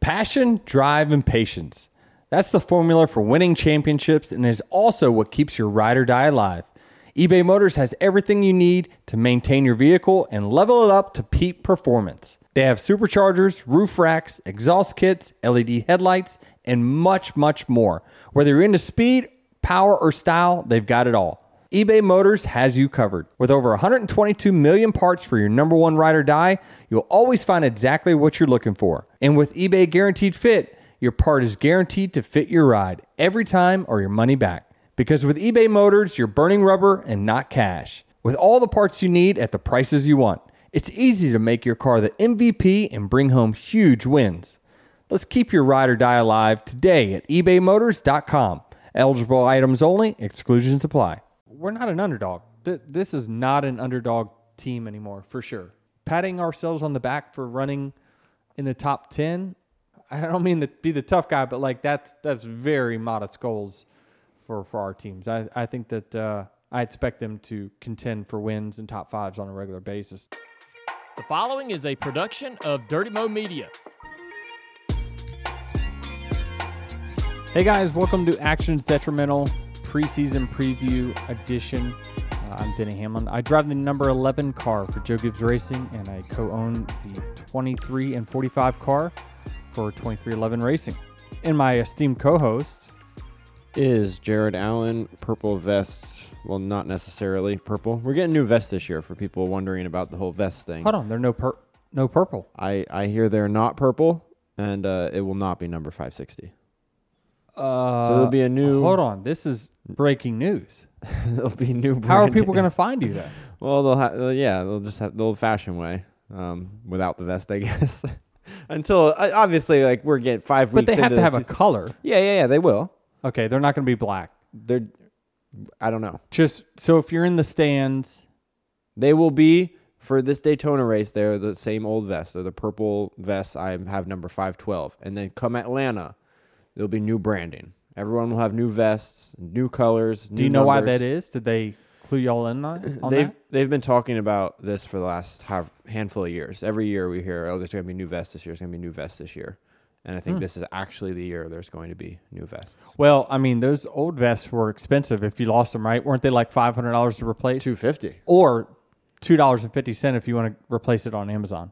Passion, drive, and patience. That's the formula for winning championships and is also what keeps your ride or die alive. eBay Motors has everything you need to maintain your vehicle and level it up to peak performance. They have superchargers, roof racks, exhaust kits, LED headlights, and much, much more. Whether you're into speed, power, or style, they've got it all. eBay Motors has you covered. With over 122 million parts for your number one ride or die, you'll always find exactly what you're looking for. And with eBay Guaranteed Fit, your part is guaranteed to fit your ride every time or your money back. Because with eBay Motors, you're burning rubber and not cash. With all the parts you need at the prices you want, it's easy to make your car the MVP and bring home huge wins. Let's keep your ride or die alive today at ebaymotors.com. Eligible items only, exclusions apply. We're not an underdog. This is not an underdog team anymore, for sure. Patting ourselves on the back for running in the top 10, I don't mean to be the tough guy, but like that's very modest goals for our teams. I think that I expect them to contend for wins and top fives on a regular basis. The following is a production of Dirty Mo Media. Hey guys, welcome to Actions Detrimental preseason preview edition. I'm Denny Hamlin. I drive the number 11 car for Joe Gibbs Racing, and I co-own the 23 and 45 car for 2311 Racing. And my esteemed co-host is Jared Allen. Purple vests. Well, not necessarily purple. We're getting new vests this year for people wondering about the whole vest thing. Hold on, they're no purple. I hear they're not purple, and it will not be number 560. So there'll be a new... Hold on, this is breaking news. There'll be new branding. How are people going to find you then? Well, they'll just have the old-fashioned way, without the vest, I guess. Until, obviously, like, we're getting 5 weeks into But they have to have season. a color. Yeah, they will. Okay, they're not going to be black. I don't know. Just, so if you're in the stands... They will be, for this Daytona race, they're the same old vests. They're the purple vests. I have number 512. And then come Atlanta, there'll be new branding. Everyone will have new vests, new colors, new Do you know numbers. why that is? Did they clue y'all in on that? They've been talking about this for the last handful of years. Every year we hear, there's going to be new vests this year. There's going to be new vests this year. And I think this is actually the year there's going to be new vests. Well, I mean, those old vests were expensive if you lost them, right? Weren't they like $500 to replace? $250. Or $2.50 if you want to replace it on Amazon.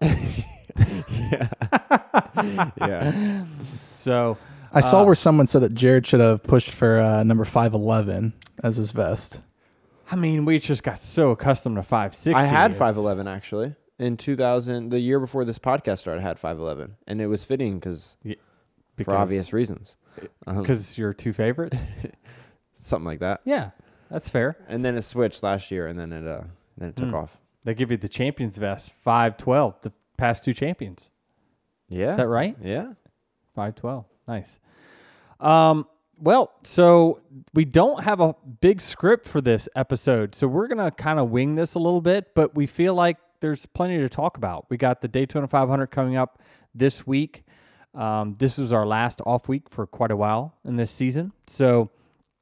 Yeah. So I saw where someone said that Jared should have pushed for number 511 as his vest. I mean, we just got so accustomed to 560. I had 511 actually. In 2000, the year before this podcast started, I had 511. And it was fitting for obvious reasons. Because your two favorites? Something like that. Yeah, that's fair. And then it switched last year, and then it took off. They give you the champions vest, 512, the past two champions. Yeah. Is that right? Yeah. 512. Nice. Well, so we don't have a big script for this episode, so we're going to kind of wing this a little bit, but we feel like there's plenty to talk about. We got the Daytona 500 coming up this week. This was our last off week for quite a while in this season. So,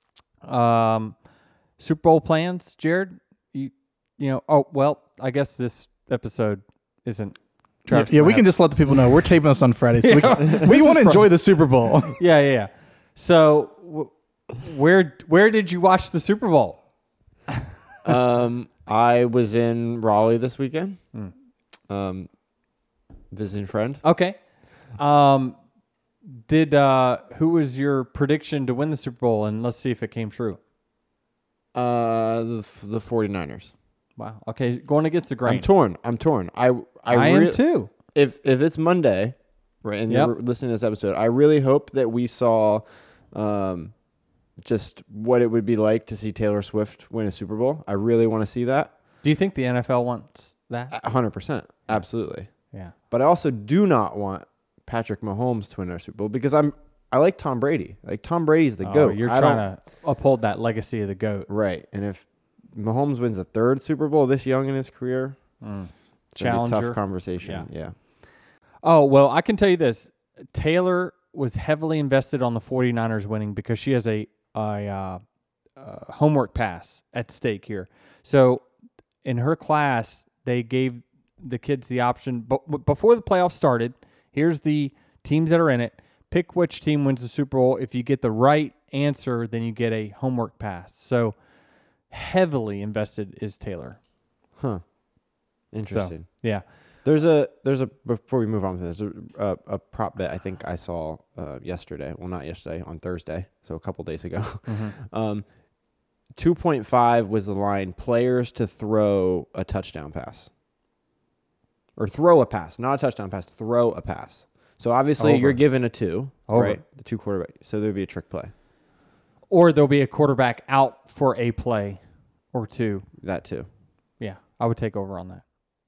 Super Bowl plans, Jared? I guess this episode isn't. Yeah, we can just let the people know we're taping this on Friday, so we want to enjoy the Super Bowl. Yeah. So, where did you watch the Super Bowl? I was in Raleigh this weekend, visiting a friend. Okay. Who was your prediction to win the Super Bowl? And let's see if it came true. The 49ers. Wow. Okay, going against the grain. I'm torn. I am too. If it's Monday, right, and you're listening to this episode, I really hope that we saw just what it would be like to see Taylor Swift win a Super Bowl. I really want to see that. Do you think the NFL wants that? 100%. Absolutely. Yeah. But I also do not want Patrick Mahomes to win our Super Bowl because I like Tom Brady. Like, Tom Brady's the GOAT. You're trying to uphold that legacy of the GOAT. Right. And if Mahomes wins a third Super Bowl this young in his career, it's Challenger. a tough conversation. Yeah. Oh, well, I can tell you this. Taylor was heavily invested on the 49ers winning because she has a homework pass at stake here. So in her class, they gave the kids the option. But before the playoffs started, here's the teams that are in it. Pick which team wins the Super Bowl. If you get the right answer, then you get a homework pass. So heavily invested is Taylor. Huh. Interesting. So, yeah. There's a before we move on to this, a prop bet I think I saw yesterday. Well, not yesterday, on Thursday, so a couple days ago. 2.5 was the line, players to throw a touchdown pass. Or throw a pass, not a touchdown pass, throw a pass. So obviously Over. you're given a 2, Over. right? The 2 quarterback. So there'd be a trick play. Or there'll be a quarterback out for a play or two. That too. Yeah, I would take over on that.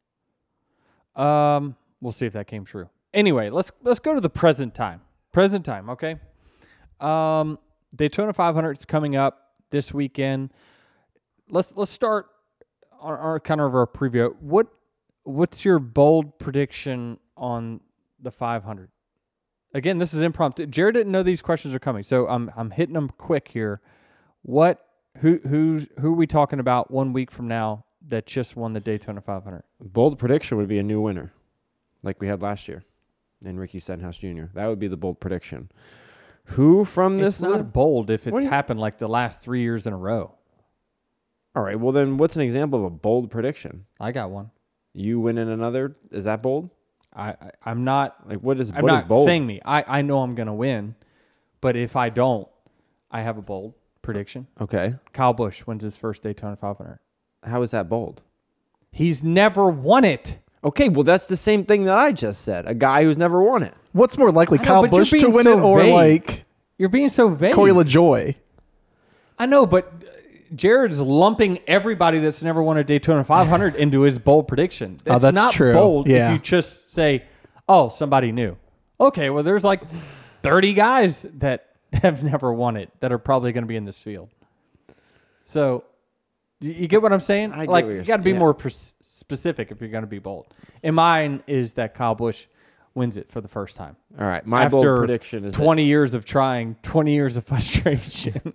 We'll see if that came true. Anyway, let's go to the present time. Present time, okay? Daytona 500 is coming up this weekend. Let's start on our kind of our preview. What's your bold prediction on the 500? Again, this is impromptu. Jared didn't know these questions are coming, so I'm hitting them quick here. Who are we talking about 1 week from now that just won the Daytona 500? Bold prediction would be a new winner, like we had last year in Ricky Stenhouse Jr. That would be the bold prediction. Who from this It's not bold if What it's do you- happened like the last 3 years in a row. All right, well then what's an example of a bold prediction? I got one. You win in another, is that bold? I'm not. Like what is I'm what is not bold? saying me. I know I'm gonna win, but if I don't, I have a bold prediction. Okay. Kyle Busch wins his first Daytona 500. How is that bold? He's never won it. Okay, well that's the same thing that I just said. A guy who's never won it. What's more likely, I know, Kyle but you're Busch to being win so it or vague. like You're being so vague. Corey LaJoy? I know, but Jared's lumping everybody that's never won a Daytona 500 into his bold prediction. That's that's not true. bold Yeah. if you just say, oh, somebody new. Okay, well, there's like 30 guys that have never won it that are probably going to be in this field. So you get what I'm saying? I get Like, what you you're got to be saying. more specific if you're going to be bold. And mine is that Kyle Busch wins it for the first time. All right, my After bold prediction is 20 years of trying, 20 years of frustration.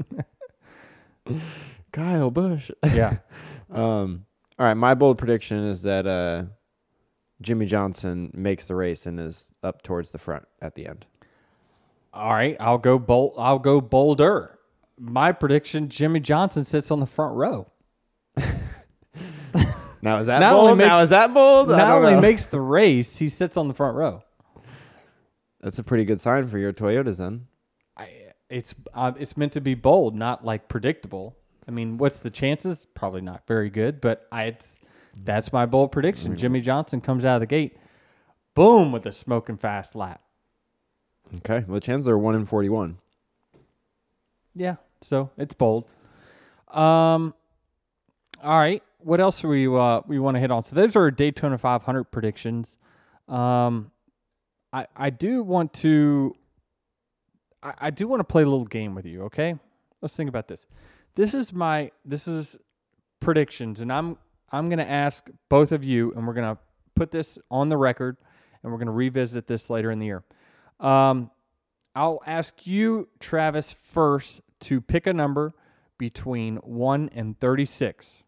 Kyle Busch. Yeah. All right, my bold prediction is that Jimmy Johnson makes the race and is up towards the front at the end. All right, I'll go bolder. My prediction: Jimmy Johnson sits on the front row. Now is that Not bold? only makes- Now is that bold? I Not don't only know. makes the race, he sits on the front row. That's a pretty good sign for your Toyotas then. It's meant to be bold, not like predictable. I mean, what's the chances? Probably not very good, but that's my bold prediction. Jimmy Johnson comes out of the gate, boom, with a smoking fast lap. Okay, well the chances are 1 in 41. Yeah, so it's bold. All right, what else we want to hit on? So those are our Daytona 500 predictions. I do want to play a little game with you. Okay, let's think about this. This is predictions, and I'm gonna ask both of you, and we're gonna put this on the record, and we're gonna revisit this later in the year. I'll ask you, Travis, first to pick a number between 1 and 36.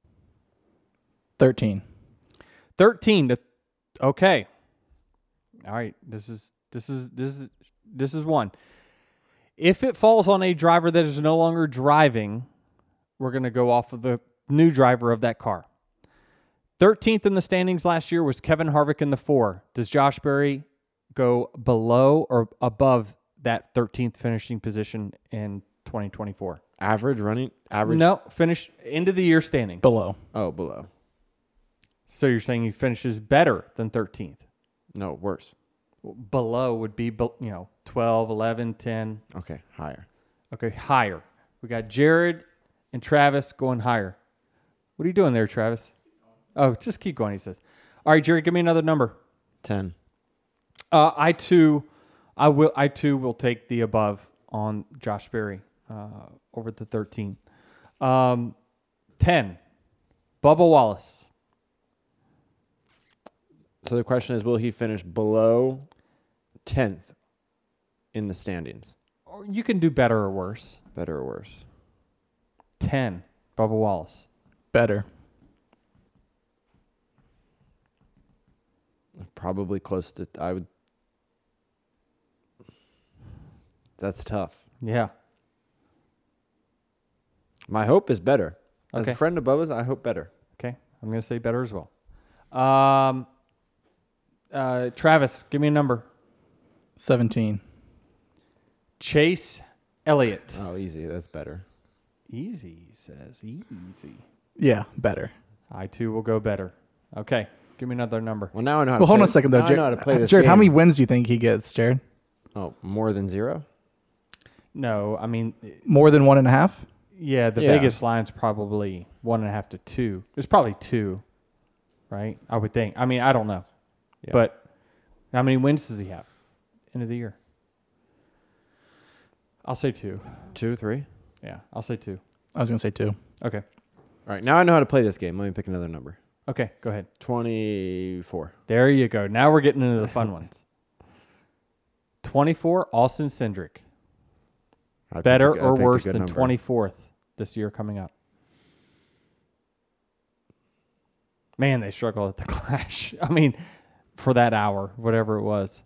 13. 13 to okay. All right, this is one. If it falls on a driver that is no longer driving, we're going to go off of the new driver of that car. 13th in the standings last year was Kevin Harvick in the 4. Does Josh Berry go below or above that 13th finishing position in 2024? Average? No, finish end of the year standings. Below. Oh, below. So you're saying he finishes better than 13th? No, worse. Below would be 12, 11, 10. Okay, higher. Okay, higher. We got Jared and Travis going higher. What are you doing there, Travis? Oh, just keep going, he says. All right, Jared, give me another number. 10. I too will take the above on Josh Berry over the 13. 10. Bubba Wallace. So the question is, will he finish below 10th in the standings? Or you can do better or worse. Better or worse? 10. Bubba Wallace. Better. Probably close to, I would That's tough. Yeah. My hope is better. As Okay. a friend above us, I hope better. Okay. I'm going to say better as well. Travis, give me a number. 17. Chase Elliott. Oh, easy. That's better. Easy, he says. Easy. Yeah, better. I, too, will go better. Okay. Give me another number. Well, now I know how Well, to hold play. on a second, though. Now I know how to play this Jared, how game. many wins do you think he gets, Jared? Oh, more than 0? No, I mean, More than 1.5? yeah, the Yeah. Vegas line's probably 1.5 to 2. It's probably 2, right? I would think. I mean, I don't know. Yeah. But how many wins does he have end of the year? I'll say 2. 2, 3? Yeah, I'll say 2. I was going to say 2. Okay. All right, now I know how to play this game. Let me pick another number. Okay, go ahead. 24. There you go. Now we're getting into the fun ones. 24, Austin Cindric. I Better picked a- I or picked a worse good than number. 24th this year coming up? Man, they struggled at the Clash. I mean, for that hour, whatever it was.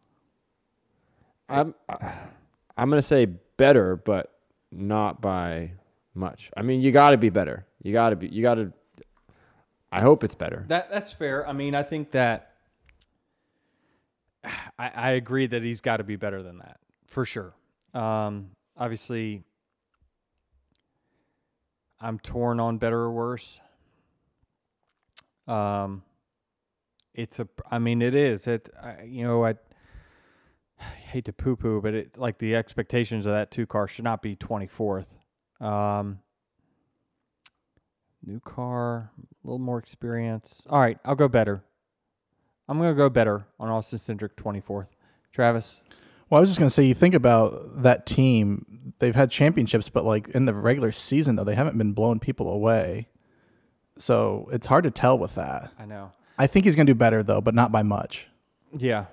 I'm going to say better, but not by much. I mean, you got to be better. You got to. I hope it's better. That's fair. I mean, I think that I agree that he's got to be better than that for sure. Obviously, I'm torn on better or worse. It is. I hate to poo-poo, but the expectations of that 2 car should not be 24th. New car, a little more experience. All right, I'll go better. I'm going to go better on Austin Cindric 24th. Travis? Well, I was just going to say, you think about that team, they've had championships, but like in the regular season, though, they haven't been blowing people away. So it's hard to tell with that. I know. I think he's going to do better, though, but not by much. Yeah.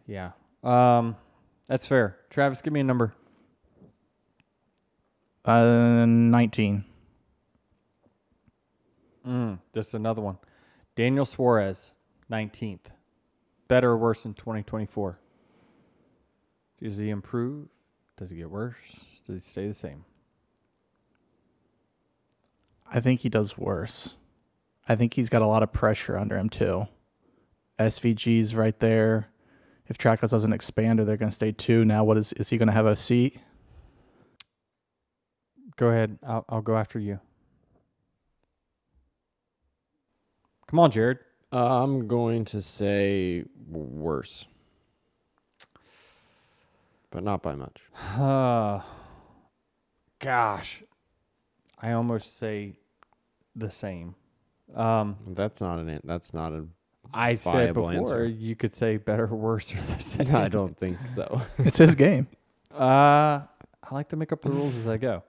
That's fair. Travis, give me a number. 19. Just another one. Daniel Suarez, 19th. Better or worse in 2024? Does he improve? Does he get worse? Does he stay the same? I think he does worse. I think he's got a lot of pressure under him, too. SVG's right there. If Trackhouse doesn't expand, or they're going to stay 2, now what is he going to have a seat? Go ahead. I'll go after you. Come on, Jared. I'm going to say worse, but not by much. Gosh. I almost say the same. That's not a. I said viable before answer. you could say better or worse or the same. I don't think so. It's his game. I like to make up the rules as I go.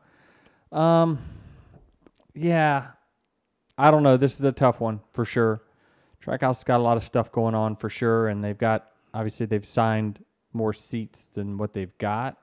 Yeah. I don't know. This is a tough one for sure. Trackhouse has got a lot of stuff going on for sure, and obviously they've signed more seats than what they've got.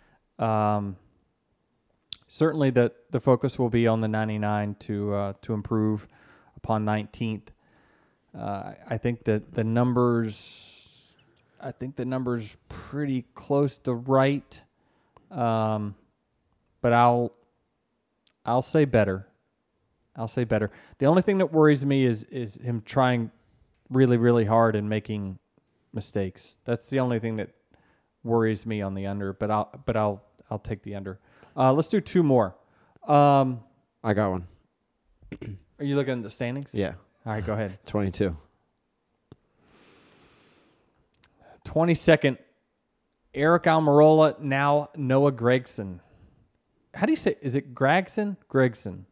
Certainly the focus will be on the 99 to improve upon 19th. I think that the numbers pretty close to right. But I'll say better. The only thing that worries me is him trying really, really hard and making mistakes. That's the only thing that worries me on the under, but I'll take the under. Let's do 2 more. I got one. Are you looking at the standings? Yeah, All right, go ahead. 22. 22nd, Eric Almirola, now Noah Gragson. How do you say? Is it Gregson? Gregson.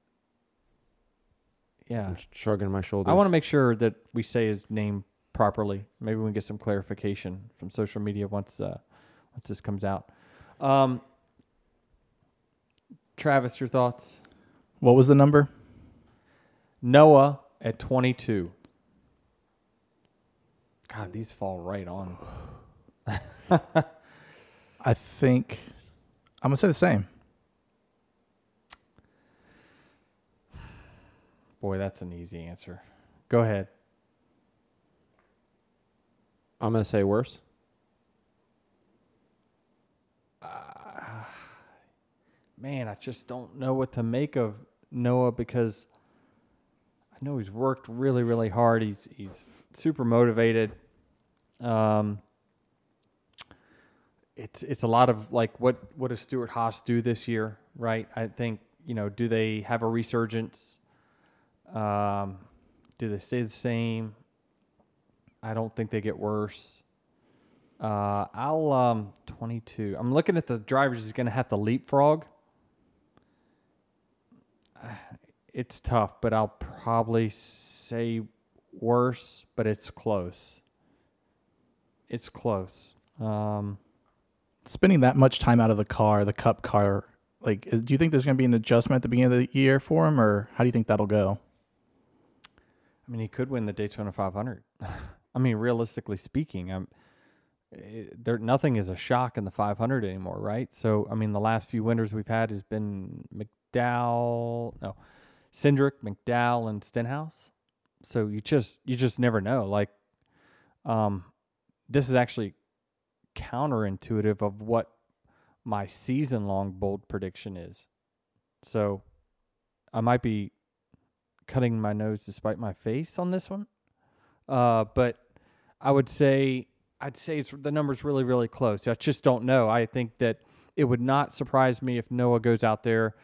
Yeah. I'm shrugging my shoulders. I want to make sure that we say his name properly. Maybe we can get some clarification from social media once this comes out. Travis, your thoughts? What was the number? Noah at 22. God, these fall right on. I think I'm going to say the same. Boy, that's an easy answer. Go ahead. I'm going to say worse. man, I just don't know what to make of Noah because I know he's worked really, really hard. He's super motivated. It's a lot of like what does Stuart Haas do this year, right? I think, do they have a resurgence? Do they stay the same? I don't think they get worse. I'll 22. I'm looking at the drivers he's going to have to leapfrog. It's tough, but I'll probably say worse, but it's close. It's close. Spending that much time out of the car, the Cup car, do you think there's going to be an adjustment at the beginning of the year for him, or how do you think that'll go? I mean, he could win the Daytona 500. I mean, realistically speaking, nothing is a shock in the 500 anymore, right? So, I mean, the last few winners we've had has been Cindric, McDowell, and Stenhouse. So you just never know. Like, this is actually counterintuitive of what my season-long bold prediction is. So I might be cutting my nose to spite my face on this one. But I'd say the number's really, really close. I just don't know. I think that it would not surprise me if Noah goes out there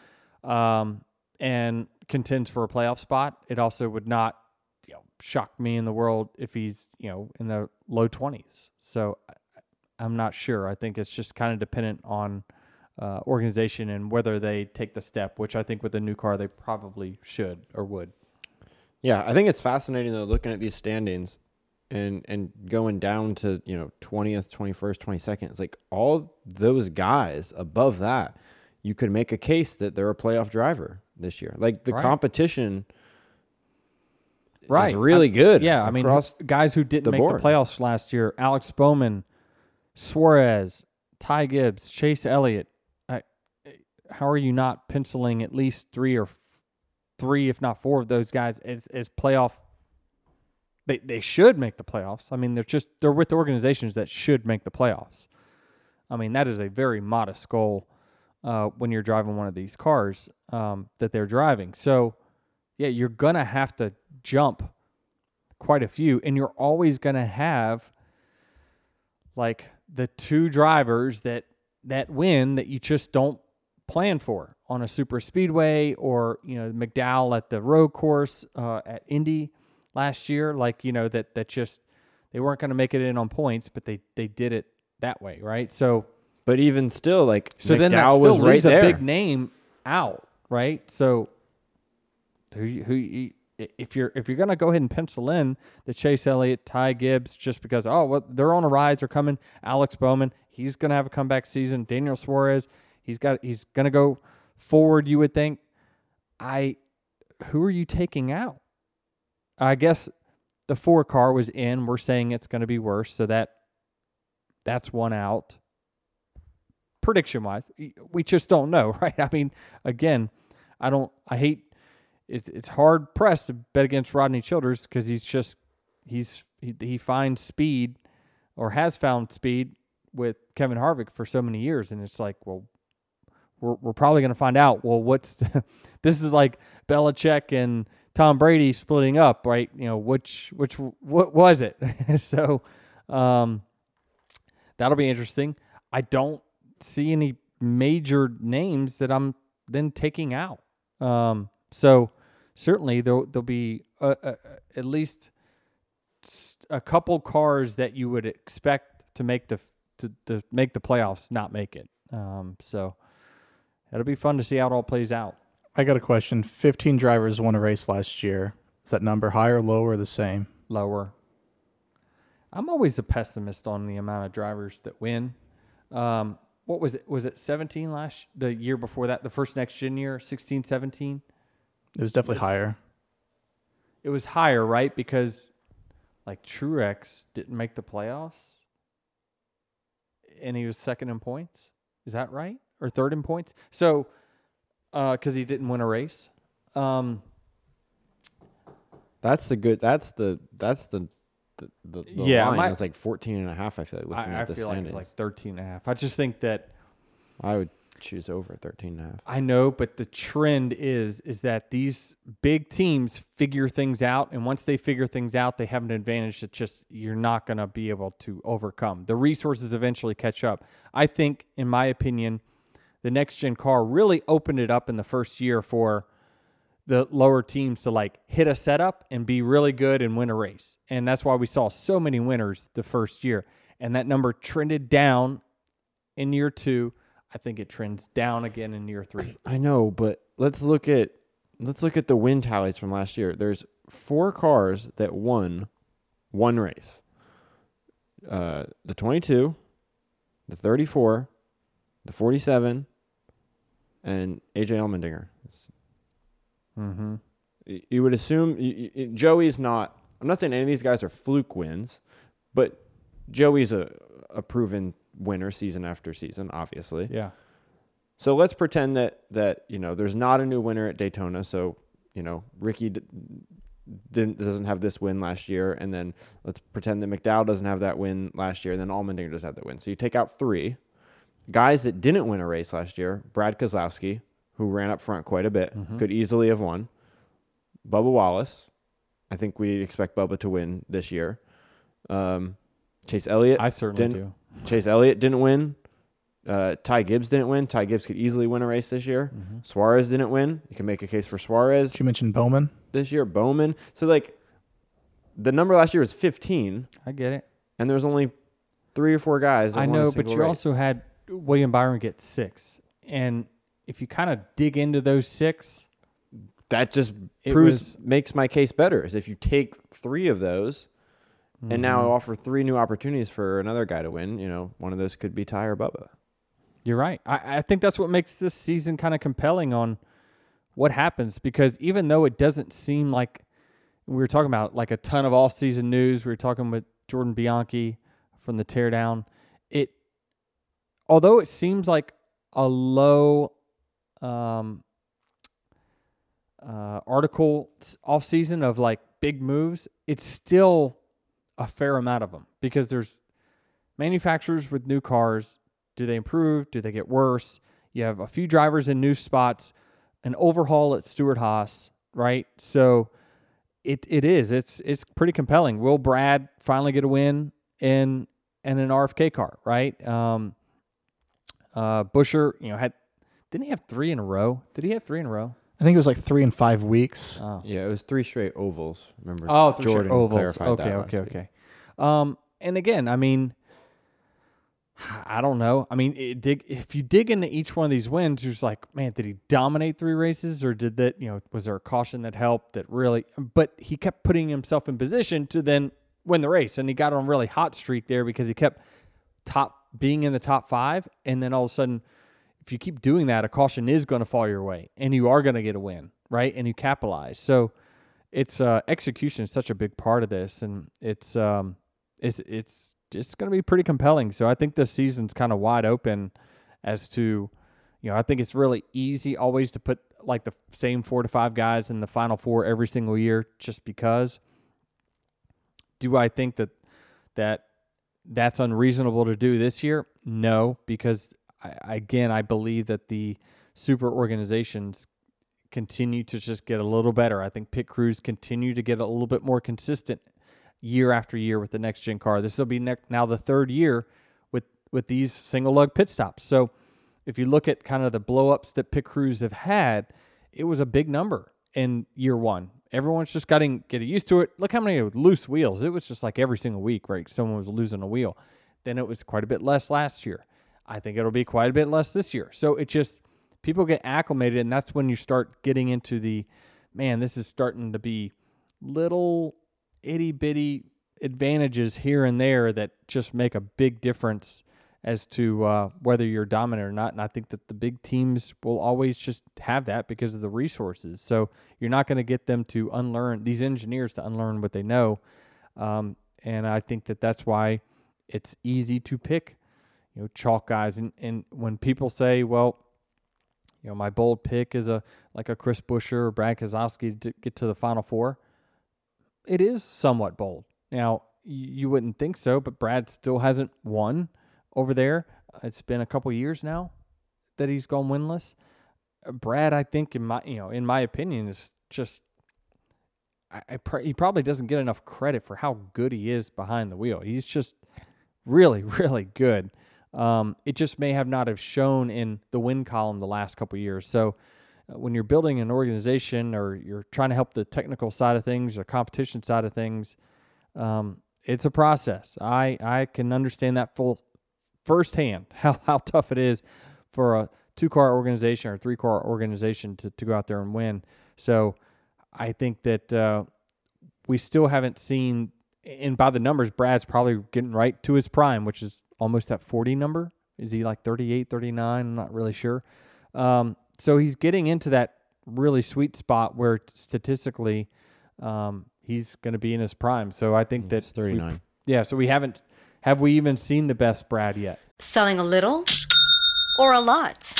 and contends for a playoff spot. It also would not shock me in the world if he's in the low 20s. So I'm not sure. I think it's just kind of dependent on organization and whether they take the step, which I think with a new car they probably should or would. Yeah, I think it's fascinating though looking at these standings and going down to 20th, 21st, 22nd. It's like all those guys above that, you could make a case that they're a playoff driver this year. Like the competition. Right. Is really good. Yeah, I mean, guys who didn't make the playoffs last year, Alex Bowman, Suarez, Ty Gibbs, Chase Elliott. How are you not penciling at least three, if not four of those guys as playoff? They should make the playoffs. I mean, they're with organizations that should make the playoffs. I mean, that is a very modest goal when you're driving one of these cars that they're driving. So, yeah, you're going to have to jump quite a few, and you're always going to have like the two drivers that win that you just don't plan for on a super speedway, or McDowell at the road course at Indy last year, that just they weren't going to make it in on points, but they did it that way, right? So, but even still, so McDowell then that still was right leaves there. a big name out, right? So if you're going to go ahead and pencil in the Chase Elliott, Ty Gibbs, just because they're on a rise, they're coming. Alex Bowman, he's going to have a comeback season. Daniel Suarez, he's going to go forward. You would think. Who are you taking out? I guess the 4 car was in. We're saying it's going to be worse, so that's one out. Prediction wise, we just don't know, right? I mean, again, it's hard pressed to bet against Rodney Childers because he finds speed or has found speed with Kevin Harvick for so many years, and it's like, well, we're probably going to find out. Well, this is like Belichick and Tom Brady splitting up, right? What was it? So that'll be interesting. I don't see any major names that I'm then taking out. So certainly there'll be at least a couple cars that you would expect to make the playoffs not make it. So it'll be fun to see how it all plays out. I got a question. 15 drivers won a race last year. Is that number higher, lower, or the same? Lower. I'm always a pessimist on the amount of drivers that win. What was it? Was it 17 the year before that? The first next gen year, 16, 17? It was definitely higher. It was higher, right? Because like Truex didn't make the playoffs and he was second in points. Is that right? Or third in points? So, because he didn't win a race. That's the yeah, line. It's like 14.5, I feel like, looking at the I feel standings. like it's like 13.5. I just think that I would choose over 13.5. I know, but the trend is that these big teams figure things out, and once they figure things out, they have an advantage that just you're not going to be able to overcome. The resources eventually catch up. I think, in my opinion, the next-gen car really opened it up in the first year for the lower teams to like hit a setup and be really good and win a race. And that's why we saw so many winners the first year. And that number trended down in year 2. I think it trends down again in year 3. I know, but let's look at the win tallies from last year. There's 4 cars that won one race. The 22, the 34, the 47, and AJ Allmendinger. Mm-hmm. You would assume Joey's not. I'm not saying any of these guys are fluke wins, but Joey's a proven winner season after season, obviously. Yeah. So let's pretend that there's not a new winner at Daytona. So Ricky doesn't have this win last year, and then let's pretend that McDowell doesn't have that win last year, and then Allmendinger doesn't have that win. So you take out 3 guys that didn't win a race last year. Brad Keselowski, who ran up front quite a bit, could easily have won. Bubba Wallace, I think we expect Bubba to win this year. Chase Elliott, I certainly do. Chase Elliott didn't win. Ty Gibbs didn't win. Ty Gibbs could easily win a race this year. Suarez didn't win. You can make a case for Suarez. Did you mention Bowman? This year, Bowman. So, the number last year was 15. I get it. And there was only 3 or 4 guys that I won a know, single but you race. also had William Byron get 6. And if you kind of dig into those 6, that just it makes my case better. Is if you take 3 of those and now offer 3 new opportunities for another guy to win, one of those could be Ty or Bubba. You're right. I think that's what makes this season kind of compelling on what happens, because even though it doesn't seem like we were talking about like a ton of off-season news, we were talking with Jordan Bianchi from the Teardown. Although it seems like a low article off-season of like big moves, it's still a fair amount of them, because there's manufacturers with new cars. Do they improve? Do they get worse? You have a few drivers in new spots, an overhaul at Stewart-Haas, right? So it's pretty compelling. Will Brad finally get a win in an RFK car, right? Buescher, didn't he have 3 in a row? Did he have 3 in a row? I think it was like 3 in 5 weeks. Oh. Yeah, it was 3 straight ovals. Remember? Oh, Jordan ovals. clarified that last week. Okay. And again, I don't know. If you dig into each one of these wins, you're just like, man, did he dominate 3 races, or did that, was there a caution that helped that really? But he kept putting himself in position to then win the race, and he got on a really hot streak there because he kept being in the top 5, and then all of a sudden, if you keep doing that, a caution is going to fall your way, and you are going to get a win, right? And you capitalize. So it's execution is such a big part of this, and it's going to be pretty compelling. So I think this season's kind of wide open as to, I think it's really easy always to put like the same 4 to 5 guys in the final 4 every single year just because. Do I think that's unreasonable to do this year? No, because I believe that the super organizations continue to just get a little better. I think pit crews continue to get a little bit more consistent year after year with the next gen car. This will be now the 3rd year with these single lug pit stops. So if you look at kind of the blow-ups that pit crews have had, it was a big number in year 1. Everyone's just getting used to it. Look how many loose wheels. It was just like every single week, right? Someone was losing a wheel. Then it was quite a bit less last year. I think it'll be quite a bit less this year. So it just, people get acclimated, and that's when you start getting into this is starting to be little itty-bitty advantages here and there that just make a big difference as to whether you're dominant or not. And I think that the big teams will always just have that because of the resources. So you're not going to get them to these engineers to unlearn what they know. And I think that that's why it's easy to pick, chalk guys. And when people say, well, my bold pick is like a Chris Buescher or Brad Keselowski to get to the Final 4, it is somewhat bold. Now, you wouldn't think so, but Brad still hasn't won over there. It's been a couple years now that he's gone winless. Brad, I think in my opinion, is just he probably doesn't get enough credit for how good he is behind the wheel. He's just really, really good. It just may not have shown in the win column the last couple of years. So when you're building an organization or you're trying to help the technical side of things or competition side of things, it's a process. I can understand that firsthand how tough it is for a 2-car organization or a 3-car organization to go out there and win. So I think that we still haven't seen, and by the numbers, Brad's probably getting right to his prime, which is almost that 40 number. Is he like 38, 39? I'm not really sure. So he's getting into that really sweet spot where statistically he's going to be in his prime. So I think that's 39. So have we even seen the best Brad yet? Selling a little or a lot?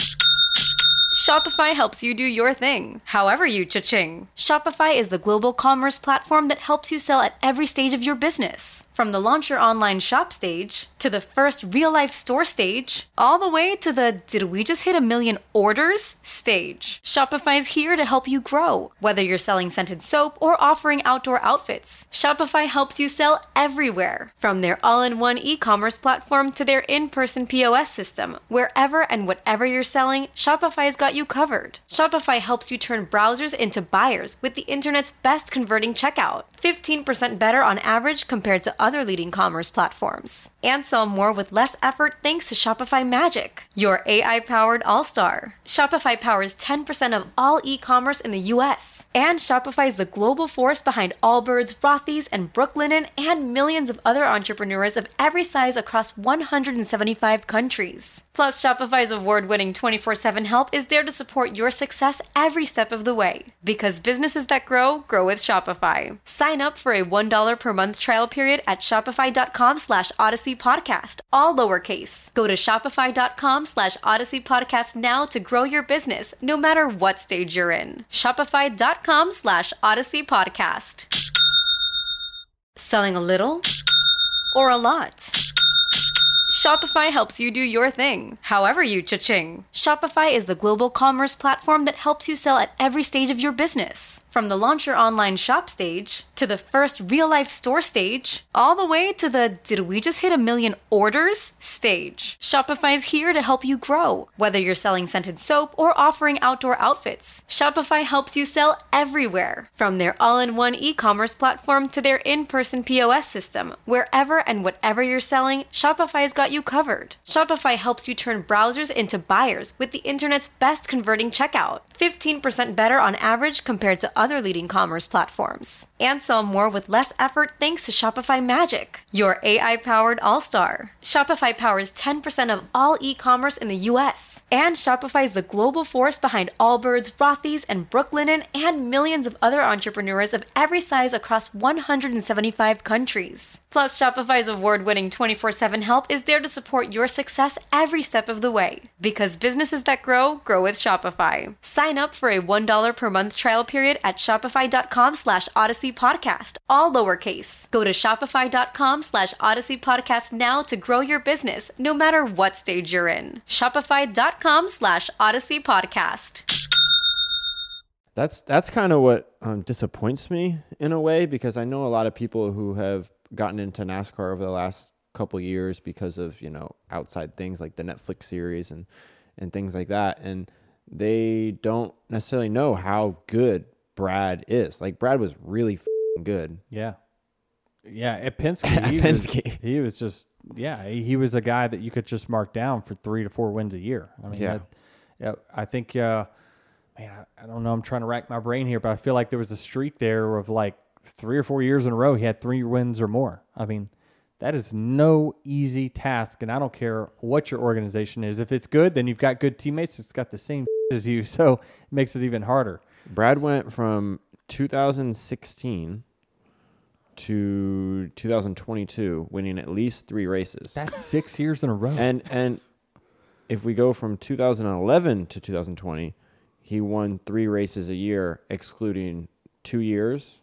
Shopify helps you do your thing, however you cha-ching. Shopify is the global commerce platform that helps you sell at every stage of your business. From the launch your online shop stage, to the first real-life store stage, all the way to the did we just hit 1 million orders stage. Shopify's here to help you grow. Whether you're selling scented soap or offering outdoor outfits, Shopify helps you sell everywhere. From their all-in-one e-commerce platform to their in-person POS system, wherever and whatever you're selling, Shopify's got you covered. Shopify helps you turn browsers into buyers with the internet's best converting checkout. 15% better on average compared to other leading commerce platforms. And sell more with less effort thanks to Shopify Magic, your AI-powered all-star. Shopify powers 10% of all e-commerce in the US. And Shopify is the global force behind Allbirds, Rothy's, and Brooklinen, and millions of other entrepreneurs of every size across 175 countries. Plus, Shopify's award-winning 24/7 help is there to support your success every step of the way. Because businesses that grow with Shopify. Sign up for a $1 per month trial period at shopify.com/Odyssey Podcast, all lowercase. Go to shopify.com/Odyssey Podcast now to grow your business, no matter what stage you're in. Shopify.com/Odyssey Podcast. Selling a little or a lot? Shopify helps you do your thing, however you cha-ching. Shopify is the global commerce platform that helps you sell at every stage of your business. From the launch your online shop stage, to the first real-life store stage, all the way to the did we just hit 1 million orders stage. Shopify's here to help you grow. Whether you're selling scented soap or offering outdoor outfits, Shopify helps you sell everywhere. From their all-in-one e-commerce platform to their in-person POS system, wherever and whatever you're selling, Shopify's got you covered. Shopify helps you turn browsers into buyers with the internet's best converting checkout. 15% better on average compared to other leading commerce platforms. And sell more with less effort thanks to Shopify Magic, your AI-powered all-star. Shopify powers 10% of all e-commerce in the US. And Shopify is the global force behind Allbirds, Rothy's, and Brooklinen, and millions of other entrepreneurs of every size across 175 countries. Plus, Shopify's award-winning 24/7 help is there to support your success every step of the way. Because businesses that grow with Shopify. Sign up for a $1 per month trial period at shopify.com/Odyssey Podcast, all lowercase. Go to shopify.com/Odyssey Podcast now to grow your business, no matter what stage you're in. Shopify.com/Odyssey Podcast. That's kind of what disappoints me in a way, because I know a lot of people who have gotten into NASCAR over the last couple years because of, outside things like the Netflix series and things like that. And they don't necessarily know how good Brad is. Like, Brad was really good. Yeah. At Penske, he was just, he was a guy that you could just mark down for 3 to 4 wins a year. I mean, I think, man, I don't know. I'm trying to rack my brain here, but I feel like there was a streak there of like 3 or 4 years in a row he had 3 wins or more. I mean, that is no easy task, and I don't care what your organization is. If it's good, then you've got good teammates. It's got the same as you, so it makes it even harder. Brad went from 2016 to 2022, winning at least 3 races. That's 6 years in a row. And if we go from 2011 to 2020, he won 3 races a year, excluding 2 years.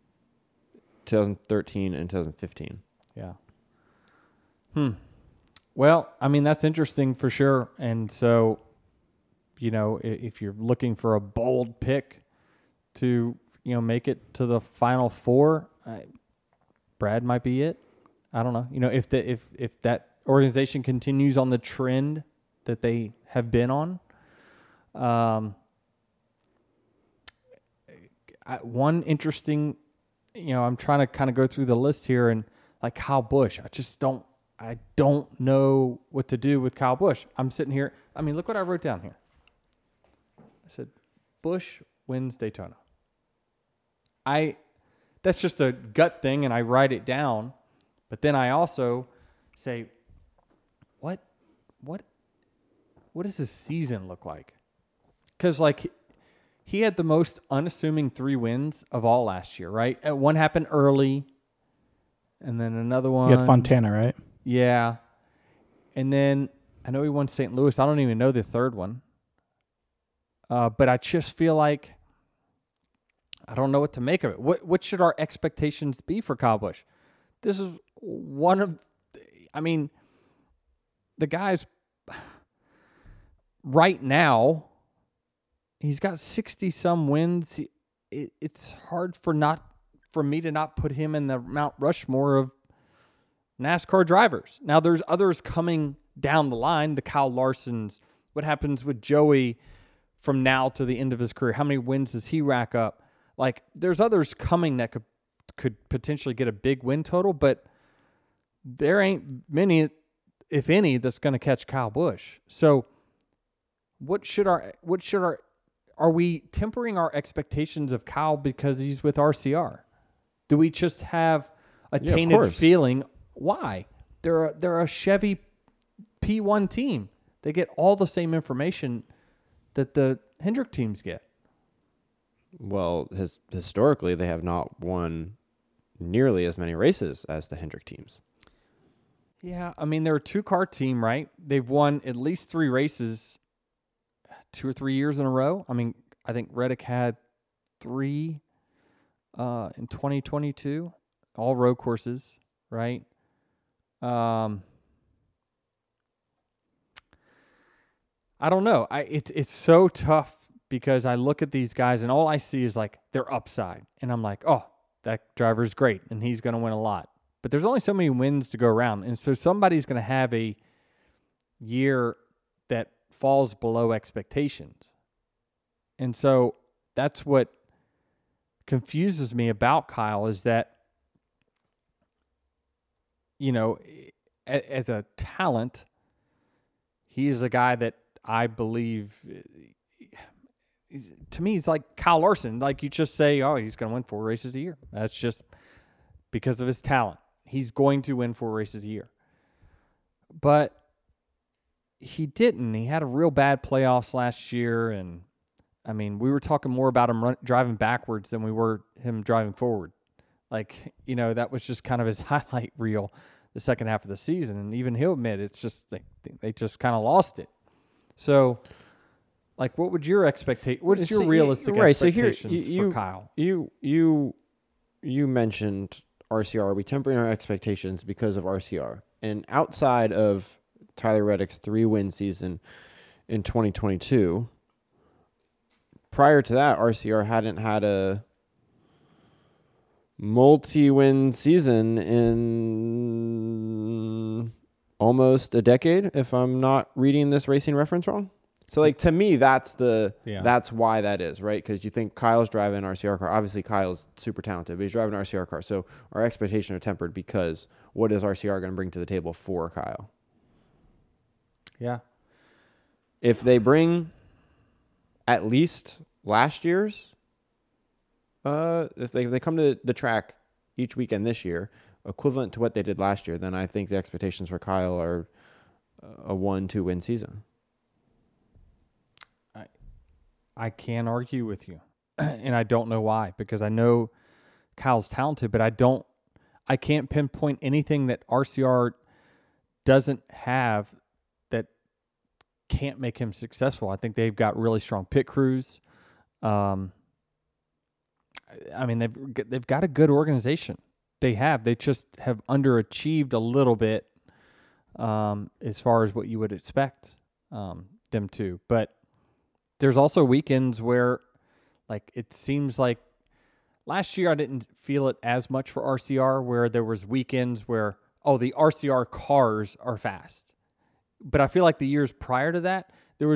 2013 and 2015. Yeah. Well, I mean, that's interesting for sure. And so, if you're looking for a bold pick to, make it to the Final Four, Brad might be it. I don't know. If that organization continues on the trend that they have been on, one interesting, I'm trying to kind of go through the list here, and like Kyle Busch, I don't know what to do with Kyle Busch. I'm sitting here. I mean, look what I wrote down here. I said, Busch wins Daytona. That's just a gut thing, and I write it down. But then I also say, what does this season look like? Because like he had the most unassuming 3 wins of all last year, right? One happened early, and then another one. You had Fontana, right? Yeah. And then I know he won St. Louis. I don't even know the third one. But I just feel like I don't know what to make of it. What should our expectations be for Kyle Busch? This is one of, the guy's right now, he's got 60-some wins. It's hard for me to not put him in the Mount Rushmore of NASCAR drivers. Now, there's others coming down the line, the Kyle Larsons. What happens with Joey from now to the end of his career? How many wins does he rack up? Like, there's others coming that could potentially get a big win total, but there ain't many, if any, that's going to catch Kyle Busch. So are we tempering our expectations of Kyle because he's with RCR? Do we just have a tainted feeling? Why? They're a Chevy P1 team. They get all the same information that the Hendrick teams get. Well, historically, they have not won nearly as many races as the Hendrick teams. Yeah, they're a 2-car team, right? They've won at least 3 races 2 or 3 years in a row. I think Reddick had 3 in 2022, all road courses, right? I don't know. It's so tough because I look at these guys and all I see is like their upside. And I'm like, oh, that driver's great and he's going to win a lot. But there's only so many wins to go around. And so somebody's going to have a year that falls below expectations. And so that's what confuses me about Kyle is that, as a talent, he is a guy that I believe, to me, he's like Kyle Larson. Like you just say, oh, he's going to win 4 races a year. That's just because of his talent. He's going to win 4 races a year. But he didn't. He had a real bad playoffs last year. And, we were talking more about him driving backwards than we were him driving forward. Like, that was just kind of his highlight reel the second half of the season. And even he'll admit it's just they just kind of lost it. So, like, what would your expectation? What's your realistic expectations for Kyle? You mentioned RCR. Are we tempering our expectations because of RCR? And outside of Tyler Reddick's 3-win season in 2022, prior to that, RCR hadn't had a multi-win season in almost a decade, if I'm not reading this Racing Reference wrong. So, like, to me, that's why that is, right? Because you think Kyle's driving an RCR car. Obviously, Kyle's super talented, but he's driving an RCR car. So our expectations are tempered because what is RCR going to bring to the table for Kyle? Yeah. If they bring at least last year's, if they come to the track each weekend this year, equivalent to what they did last year, then I think the expectations for Kyle are a 1-2 win season. I can't argue with you, and I don't know why, because I know Kyle's talented, but I can't pinpoint anything that RCR doesn't have that can't make him successful. I think they've got really strong pit crews. They've got a good organization. They just have underachieved a little bit as far as what you would expect them to. But there's also weekends where, like, it seems like last year I didn't feel it as much for RCR, where there was weekends where, the RCR cars are fast. But I feel like the years prior to that, there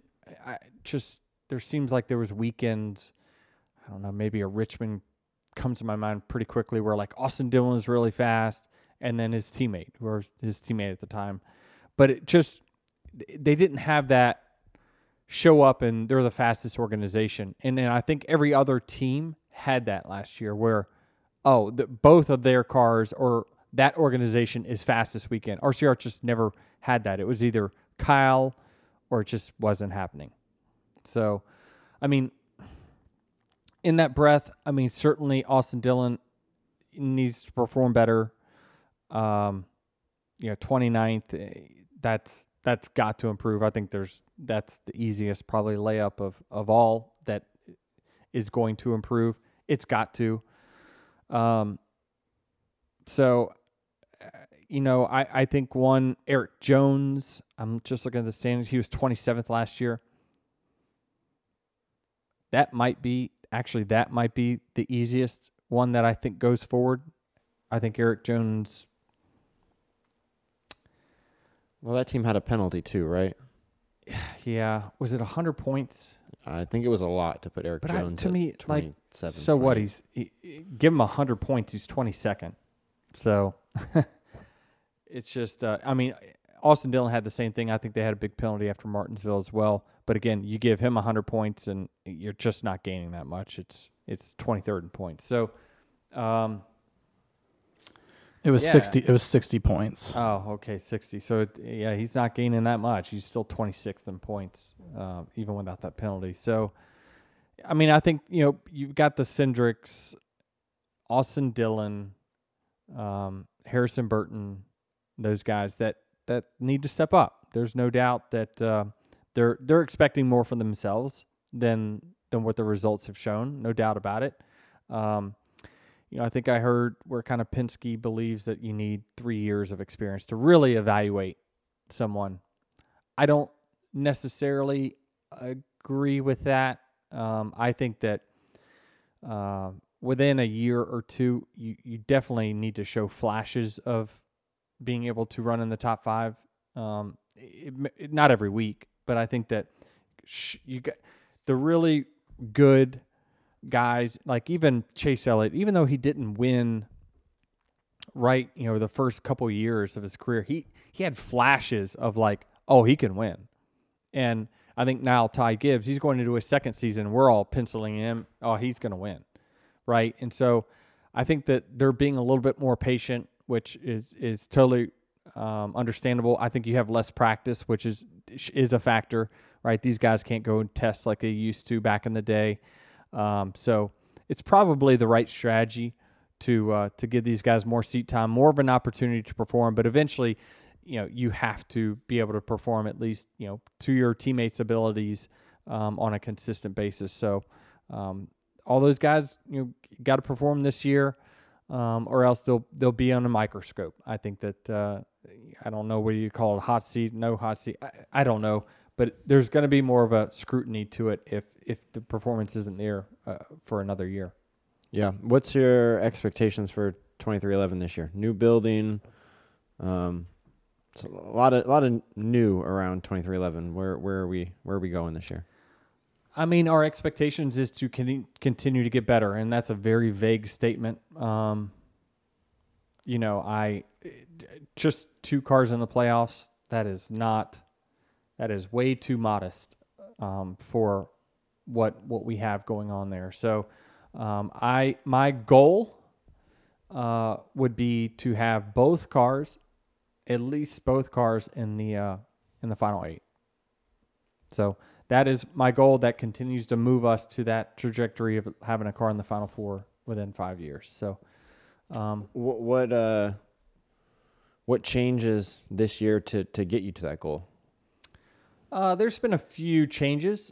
seems like there was weekends, I don't know, maybe a Richmond comes to my mind pretty quickly, where like Austin Dillon was really fast, and then his teammate, who was his teammate at the time. But they didn't have that show up and they're the fastest organization. And then I think every other team had that last year, where, both of their cars or that organization is fast this weekend. RCR just never had that. It was either Kyle or it just wasn't happening. So, I mean, in that breath, I mean, certainly Austin Dillon needs to perform better. 29th, that's got to improve. I think that's the easiest probably layup of all that is going to improve. It's got to. I think Eric Jones, I'm just looking at the standings. He was 27th last year. That might be the easiest one that I think goes forward. I think Eric Jones. Well, that team had a penalty too, right? Yeah. Was it 100 points? I think it was a lot to put Eric Jones to me, at 27. So what? Give him 100 points. He's 22nd. So it's just, Austin Dillon had the same thing. I think they had a big penalty after Martinsville as well. But again, you give him 100 points and you're just not gaining that much. It's 23rd in points. So, it was 60. It was 60 points. Oh, okay, 60. So he's not gaining that much. He's still 26th in points, even without that penalty. So, I think you've got the Cindrics, Austin Dillon, Harrison Burton, those guys that need to step up. There's no doubt that they're expecting more from themselves than what the results have shown. No doubt about it. I think I heard where kind of Penske believes that you need 3 years of experience to really evaluate someone. I don't necessarily agree with that. I think that within a year or two, you definitely need to show flashes of being able to run in the top five. Not every week, but I think that you got the really good guys, like even Chase Elliott, even though he didn't win the first couple years of his career, he had flashes of like, he can win. And I think now Ty Gibbs, he's going into his second season. We're all penciling him. He's going to win. Right. And so I think that they're being a little bit more patient, which is totally understandable. I think you have less practice, which is a factor, right? These guys can't go and test like they used to back in the day. So it's probably the right strategy to give these guys more seat time, more of an opportunity to perform. But eventually, you have to be able to perform at least, to your teammates' abilities on a consistent basis. So all those guys, got to perform this year, or else they'll be on a microscope. I think that I don't know whether you call it hot seat, no hot seat. I don't know. But there's going to be more of a scrutiny to it if the performance isn't there for another year. Yeah. What's your expectations for 2311 this year? New building. It's a lot of new around 2311. Where are we going this year? Our expectations is to continue to get better, and that's a very vague statement. Just 2 cars in the playoffs. That is way too modest for what we have going on there. So my goal would be to have at least both cars in the final 8. So that is my goal. That continues to move us to that trajectory of having a car in the final 4 within 5 years. So what changes this year to get you to that goal? There's been a few changes.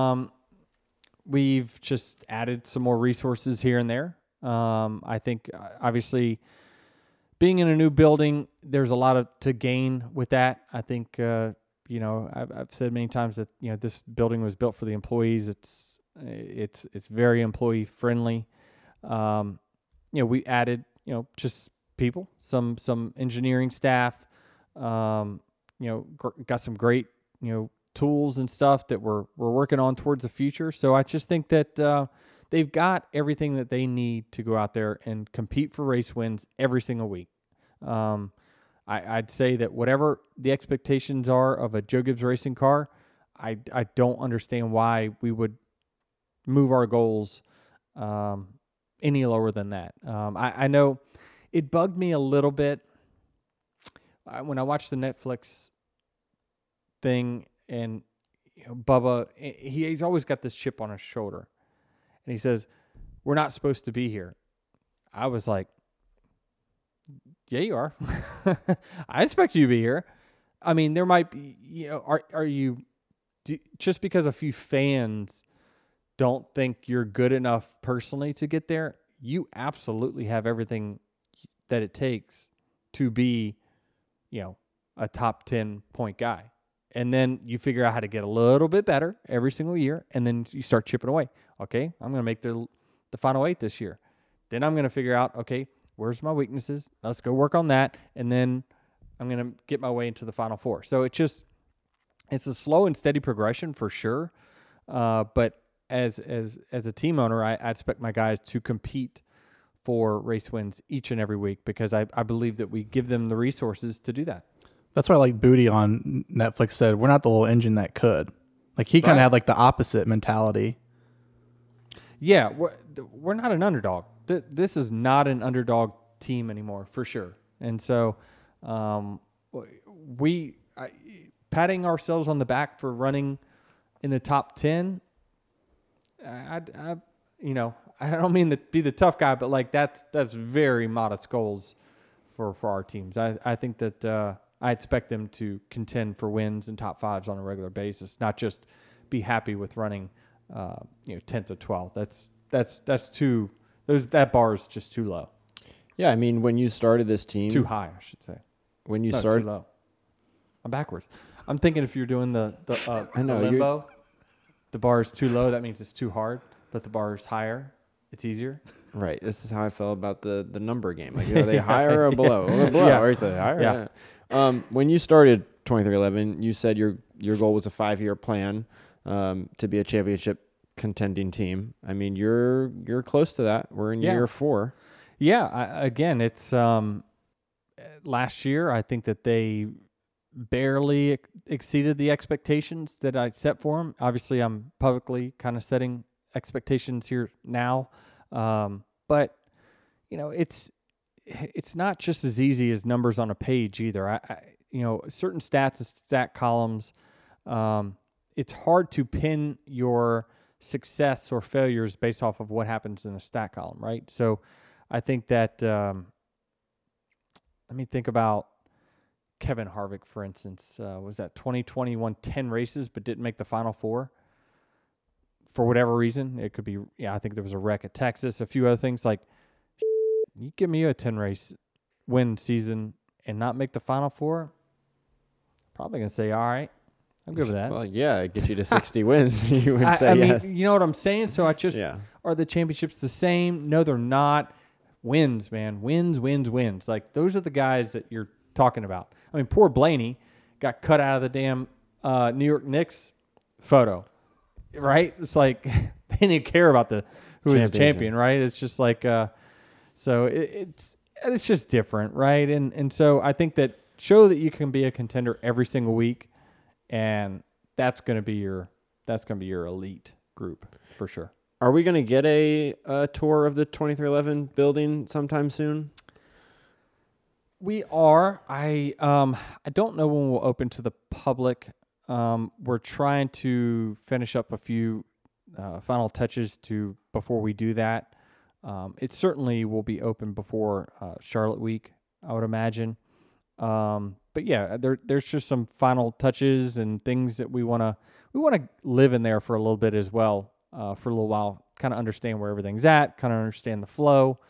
We've just added some more resources here and there. I think, obviously, being in a new building, there's a lot to gain with that. I think, I've said many times that, this building was built for the employees. It's very employee friendly. We added, just people, some engineering staff, got some great, tools and stuff that we're working on towards the future. So I just think that they've got everything that they need to go out there and compete for race wins every single week. I'd say that whatever the expectations are of a Joe Gibbs Racing car, I don't understand why we would move our goals any lower than that. I know it bugged me a little bit when I watched the Netflix thing, and Bubba, he's always got this chip on his shoulder, and he says, "We're not supposed to be here." I was like, "Yeah, you are. I expect you to be here." I mean, there might be, just because a few fans don't think you're good enough personally to get there, you absolutely have everything that it takes to be, a top 10 point guy. And then you figure out how to get a little bit better every single year, and then you start chipping away. Okay, I'm going to make the final 8 this year. Then I'm going to figure out, okay, where's my weaknesses? Let's go work on that, and then I'm going to get my way into the final 4. So it's a slow and steady progression for sure. But as a team owner, I expect my guys to compete for race wins each and every week, because I believe that we give them the resources to do that. That's why, like, Booty on Netflix said, we're not the little engine that could. Like, he kind of had, like, the opposite mentality. Yeah, we're not an underdog. This is not an underdog team anymore, for sure. And so patting ourselves on the back for running in the top 10, I don't mean to be the tough guy, but, like, that's very modest goals for our teams. I think that I expect them to contend for wins and top 5s on a regular basis, not just be happy with running 10th or 12th. That's too, that bar is just too low. Yeah, I mean, when you started this team, too high, I should say. When you started, too low. I'm backwards. I'm thinking if you're doing the limbo, the bar is too low. That means it's too hard. But the bar is higher. It's easier. Right. This is how I felt about the number game. Like, are they higher or below? Or below. Yeah. Or is it higher? Yeah. When you started 2311, you said your goal was a 5-year plan to be a championship contending team. I mean, you're close to that. We're in year 4. Yeah. Again, it's last year. I think that they barely exceeded the expectations that I set for them. Obviously, I'm publicly kind of setting expectations here now, but it's not just as easy as numbers on a page either. Certain stats and stat columns, it's hard to pin your success or failures based off of what happens in a stat column, right? So I think that, let me think about Kevin Harvick, for instance. Was that 2020 won 10 races but didn't make the final 4? For whatever reason. It could be, I think there was a wreck at Texas, a few other things. Like, you give me a 10-race win season and not make the final 4, probably going to say, all right, I'm good with that. Well, yeah, it gets you to 60 wins. You would say I mean, yes. you know what I'm saying? So are the championships the same? No, they're not. Wins, man. Wins. Like, those are the guys that you're talking about. I mean, poor Blaney got cut out of the damn New York Knicks photo. Right? It's like they didn't care about who was the champion, right? It's just like so it's just different, right? And so I think that show that you can be a contender every single week, and that's going to be your elite group for sure. Are we going to get a tour of the 2311 building sometime soon? We are. I don't know when we'll open to the public. We're trying to finish up a few final touches before we do that. It certainly will be open before Charlotte Week, I would imagine. But yeah, there's just some final touches and things that we want to live in there for a little bit as well, for a little while, kind of understand where everything's at, kind of understand the flow.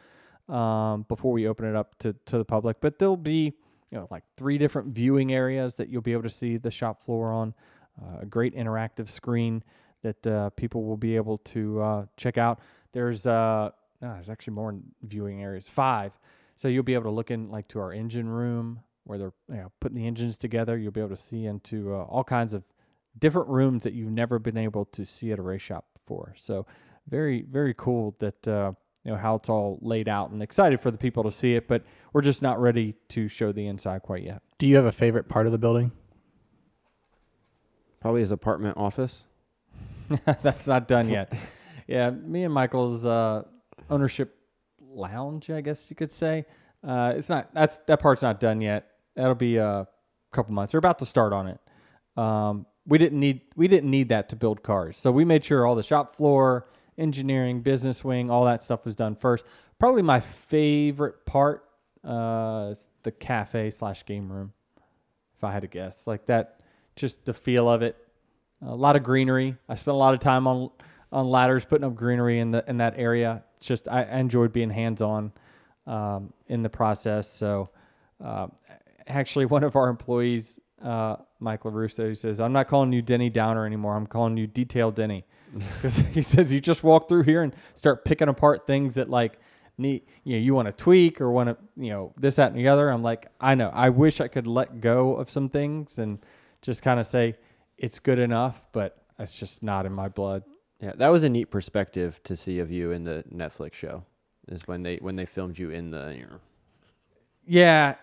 before we open it up to the public. But there'll be, like 3 different viewing areas that you'll be able to see the shop floor on, a great interactive screen that people will be able to check out. There's actually more viewing areas, 5. So you'll be able to look in like to our engine room where they're putting the engines together. You'll be able to see into all kinds of different rooms that you've never been able to see at a race shop before. So very, very cool that how it's all laid out, and excited for the people to see it. But we're just not ready to show the inside quite yet. Do you have a favorite part of the building? Probably his apartment office. That's not done yet. Yeah, me and Michael's ownership lounge, I guess you could say. It's not. That part's not done yet. That'll be a couple months. We're about to start on it. We didn't need that to build cars, so we made sure all the shop floor, engineering, business wing, all that stuff was done first. Probably my favorite part is the cafe/game room, if I had to guess. Like that, just the feel of it. A lot of greenery. I spent a lot of time on ladders putting up greenery in that area. It's just I enjoyed being hands-on in the process. So actually, one of our employees, Mike LaRusso, he says, "I'm not calling you Denny Downer anymore. I'm calling you Detail Denny," because he says you just walk through here and start picking apart things that like you want to tweak or want to this, that, and the other. I'm like, I know. I wish I could let go of some things and just kind of say it's good enough, but it's just not in my blood. Yeah, that was a neat perspective to see of you in the Netflix show. Is when they filmed you in the. Yeah.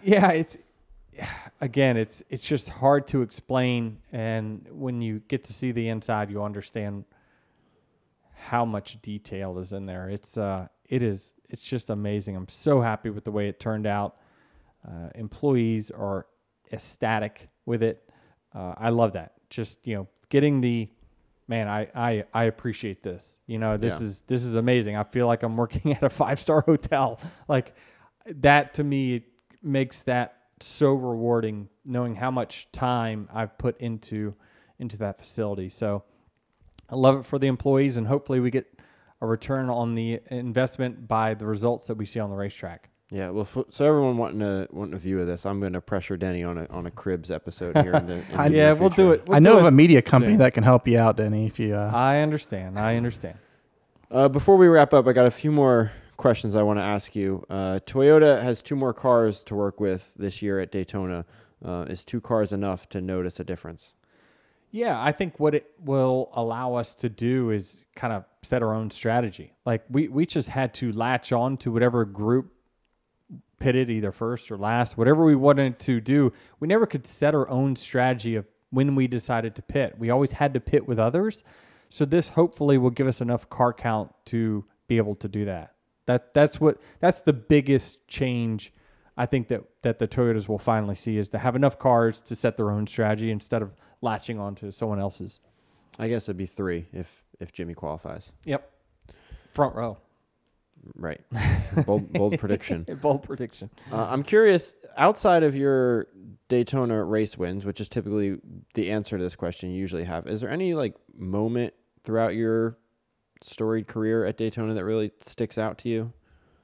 It's just hard to explain, and when you get to see the inside, you understand how much detail is in there. It's just amazing. I'm so happy with the way it turned out. Employees are ecstatic with it. I love that. Just getting the. Man, I appreciate this. This is amazing. I feel like I'm working at a 5-star hotel. Like that to me, it makes that so rewarding, knowing how much time I've put into that facility. So I love it for the employees, and hopefully we get a return on the investment by the results that we see on the racetrack. Yeah, well, so everyone wanting a view of this, I'm going to pressure Denny on a Cribs episode here. We'll do it. I know of a media company that can help you out, Denny. If you, I understand. Before we wrap up, I got a few more questions I want to ask you. Toyota has 2 more cars to work with this year at Daytona. Is 2 cars enough to notice a difference? Yeah, I think what it will allow us to do is kind of set our own strategy. Like we just had to latch on to whatever group pitted either first or last, whatever we wanted to do. We never could set our own strategy of when we decided to pit. We always had to pit with others. So this hopefully will give us enough car count to be able to do that. That's the biggest change I think that the Toyotas will finally see, is to have enough cars to set their own strategy instead of latching onto someone else's. I guess it'd be 3 if Jimmy qualifies. Yep. Front row. Right. Bold prediction. Bold prediction. I'm curious, outside of your Daytona race wins, which is typically the answer to this question you usually have, is there any moment throughout your storied career at Daytona that really sticks out to you?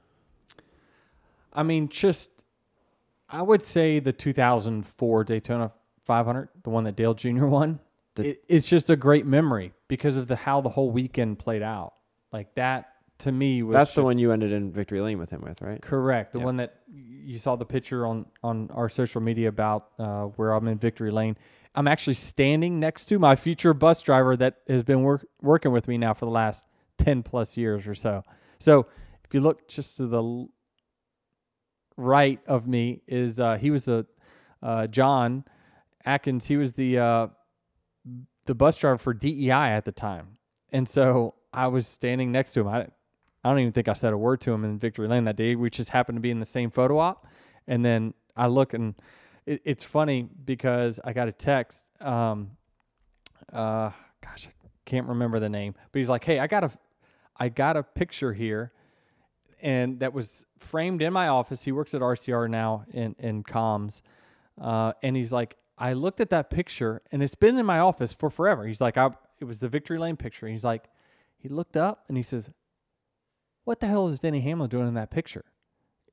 I mean, I would say the 2004 Daytona 500, the one that Dale Jr. won. It's just a great memory because of how the whole weekend played out. Like that. To me, that's the one you ended in victory lane with him with, right? Correct. The one that you saw the picture on our social media about where I'm in victory lane. I'm actually standing next to my future bus driver that has been working with me now for the last 10 plus years or so. So if you look just to the right of me is he was John Atkins. He was the bus driver for DEI at the time, and so I was standing next to him. I don't even think I said a word to him in victory lane that day. We just happened to be in the same photo op. And then I look, and it's funny because I got a text. Gosh, I can't remember the name, but he's like, "Hey, I got a picture here, and that was framed in my office." He works at RCR now in comms, and he's like, "I looked at that picture, and it's been in my office for forever." He's like, "It was the victory lane picture." He's like, he looked up and he says, "What the hell is Denny Hamlin doing in that picture?"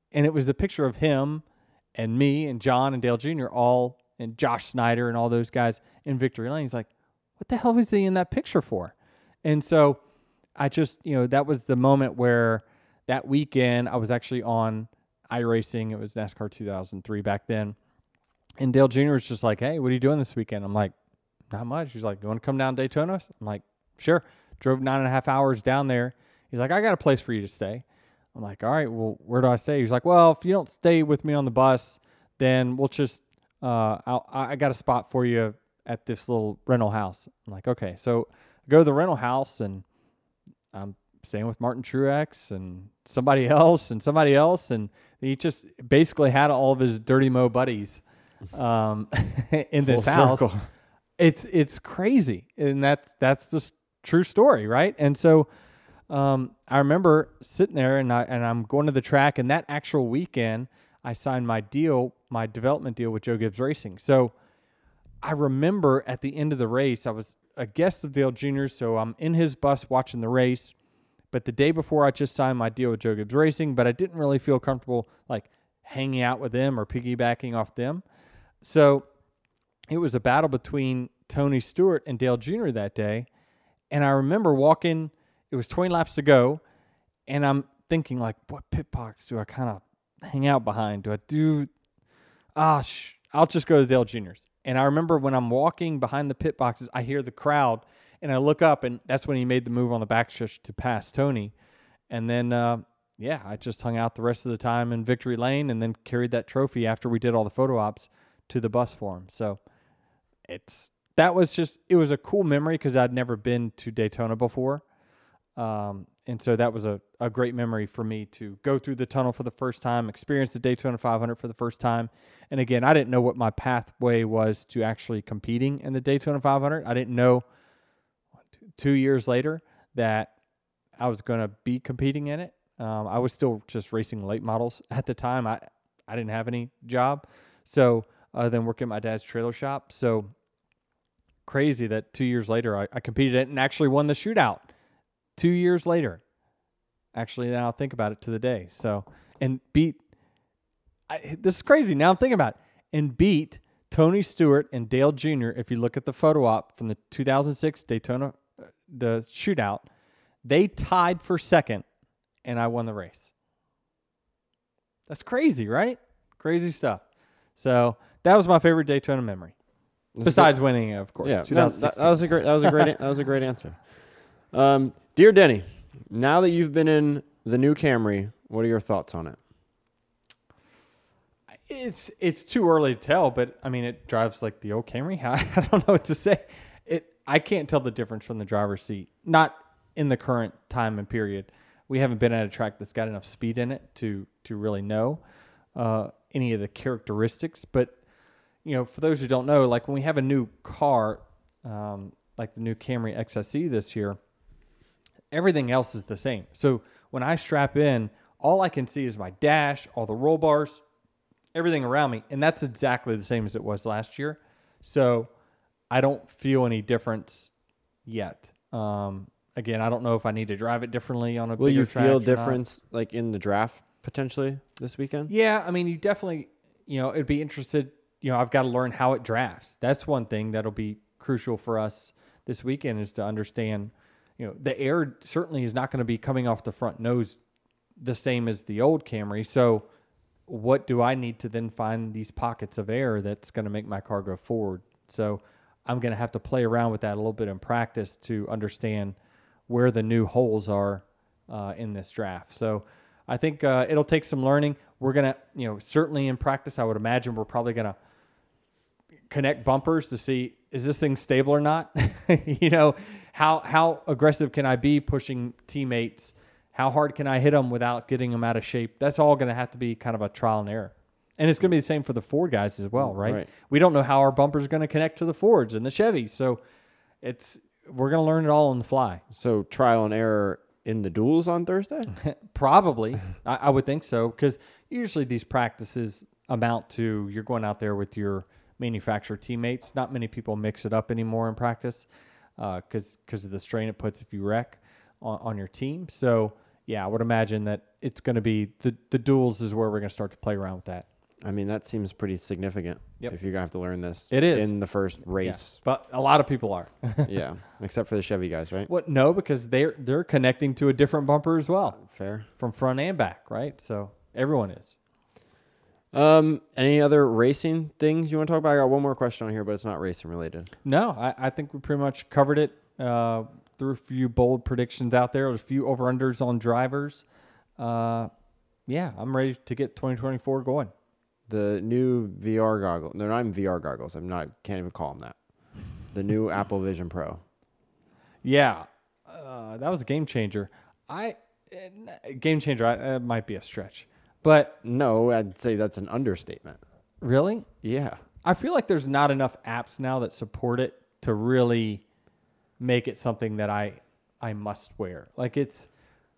And it was a picture of him and me and John and Dale Jr. all, and Josh Snyder and all those guys in Victory Lane. He's like, what the hell was he in that picture for? And so I just, that was the moment where that weekend I was actually on iRacing. It was NASCAR 2003 back then. And Dale Jr. was just like, hey, what are you doing this weekend? I'm like, not much. He's like, you want to come down to Daytona? I'm like, sure. Drove 9.5 hours down there. He's like, I got a place for you to stay. I'm like, all right, well, where do I stay? He's like, well, if you don't stay with me on the bus, then we'll just, I got a spot for you at this little rental house. I'm like, okay. So I go to the rental house, and I'm staying with Martin Truex and somebody else. And he just basically had all of his Dirty Mo buddies in this house. It's crazy. And that's the true story, right? And so I remember sitting there, and I'm going to the track, and that actual weekend I signed my development deal with Joe Gibbs Racing. So I remember at the end of the race, I was a guest of Dale Jr., so I'm in his bus watching the race. But the day before, I just signed my deal with Joe Gibbs Racing, but I didn't really feel comfortable like hanging out with them or piggybacking off them. So it was a battle between Tony Stewart and Dale Jr. that day. And I remember walking, it was 20 laps to go, and I'm thinking, like, what pit box do I kind of hang out behind? Do I do, I'll just go to Dale Jr.'s. And I remember when I'm walking behind the pit boxes, I hear the crowd, and I look up, and that's when he made the move on the backstretch to pass Tony. And then, I just hung out the rest of the time in Victory Lane, and then carried that trophy after we did all the photo ops to the bus for him. So it was a cool memory because I'd never been to Daytona before. And so that was a great memory for me to go through the tunnel for the first time, experience the Daytona 500 for the first time. And again, I didn't know what my pathway was to actually competing in the Daytona 500. I didn't know 2 years later that I was going to be competing in it. I was still just racing late models at the time. I didn't have any job. So other than working at my dad's trailer shop. So crazy that 2 years later I competed in it and actually won the shootout 2 years later. Actually, now I'll think about it to the day. So, and this is crazy. Now I'm thinking about it. And beat Tony Stewart and Dale Jr. If you look at the photo op from the 2006 Daytona, the shootout, they tied for second, and I won the race. That's crazy, right? Crazy stuff. So that was my favorite Daytona memory. Besides winning, of course. Yeah, that was a great answer. Dear Denny, now that you've been in the new Camry, what are your thoughts on it? It's too early to tell, but I mean, it drives like the old Camry. I don't know what to say. I can't tell the difference from the driver's seat. Not in the current time and period. We haven't been at a track that's got enough speed in it to really know any of the characteristics. But for those who don't know, like when we have a new car, like the new Camry XSE this year, everything else is the same. So when I strap in, all I can see is my dash, all the roll bars, everything around me, and that's exactly the same as it was last year. So I don't feel any difference yet. Again, I don't know if I need to drive it differently on a bigger track. Will you feel difference like in the draft potentially this weekend? Yeah, I mean, you definitely, it'd be interested. I've got to learn how it drafts. That's one thing that'll be crucial for us this weekend is to understand, the air certainly is not going to be coming off the front nose the same as the old Camry. So what do I need to then find these pockets of air that's going to make my car go forward? So I'm going to have to play around with that a little bit in practice to understand where the new holes are in this draft. So I think it'll take some learning. We're going to, certainly in practice, I would imagine we're probably going to connect bumpers to see, is this thing stable or not? How aggressive can I be pushing teammates? How hard can I hit them without getting them out of shape? That's all going to have to be kind of a trial and error. And it's going to be the same for the Ford guys as well, right? We don't know how our bumper is going to connect to the Fords and the Chevys. So we're going to learn it all on the fly. So trial and error in the duels on Thursday? Probably. I would think so, because usually these practices amount to you're going out there with your manufacturer teammates. Not many people mix it up anymore in practice because of the strain it puts if you wreck on your team. So yeah, I would imagine that it's going to be the duels is where we're going to start to play around with that. I mean, that seems pretty significant. Yep. If you're gonna have to learn this, It is. in the first Yeah. race. But a lot of people are. Yeah, except for the Chevy guys, right? What? No, because they're connecting to a different bumper as well, Fair. from front and back, right? So everyone is. Any other racing things you want to talk about? I got one more question on here, but it's not racing related. No, I think we pretty much covered it. Threw a few bold predictions out there. There's a few over-unders on drivers. Yeah, I'm ready to get 2024 going. The new VR goggles. They're not even VR goggles. Can't even call them that. The new Apple Vision Pro. Yeah, that was a game changer. Game changer might be a stretch, but No, I'd say that's an understatement. really, Yeah. I feel like there's not enough apps now that support it to really make it something that I must wear. Like it's,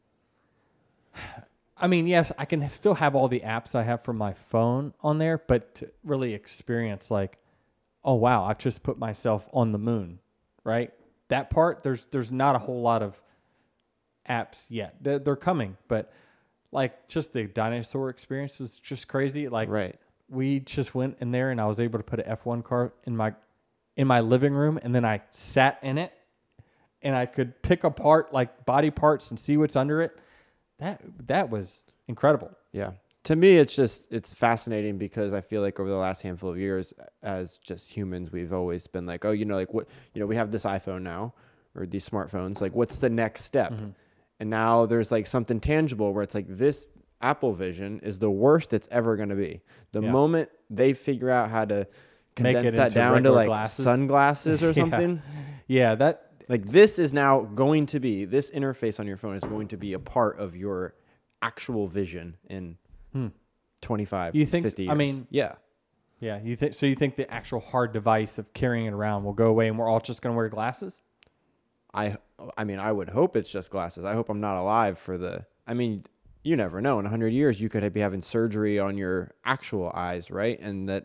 I mean, yes, I can still have all the apps I have from my phone on there, but to really experience like, oh wow, I've just put myself on the moon, right? That part, there's not a whole lot of apps yet. They're coming, but like just the dinosaur experience was just crazy. Like Right. we just went in there and I was able to put an F1 car in my living room, and then I sat in it and I could pick apart like body parts and see what's under it. That was incredible. Yeah. To me, it's fascinating because I feel like over the last handful of years, as just humans, we've always been like, oh, like what, we have this iPhone now or these smartphones. Like, what's the next step? Mm-hmm. And now there's like something tangible where it's like this Apple Vision is the worst it's ever going to be. The Yeah. moment they figure out how to Make condense it that into down to regular like glasses. sunglasses or Yeah. something. Yeah, that Like this is now going to be, this interface on your phone is going to be a part of your actual vision in 25, You think 50 so? years. I mean- yeah. yeah. You think the actual hard device of carrying it around will go away and we're all just going to wear glasses? I mean, I would hope it's just glasses. I hope I'm not alive you never know. In 100 years, you could be having surgery on your actual eyes, right? And that,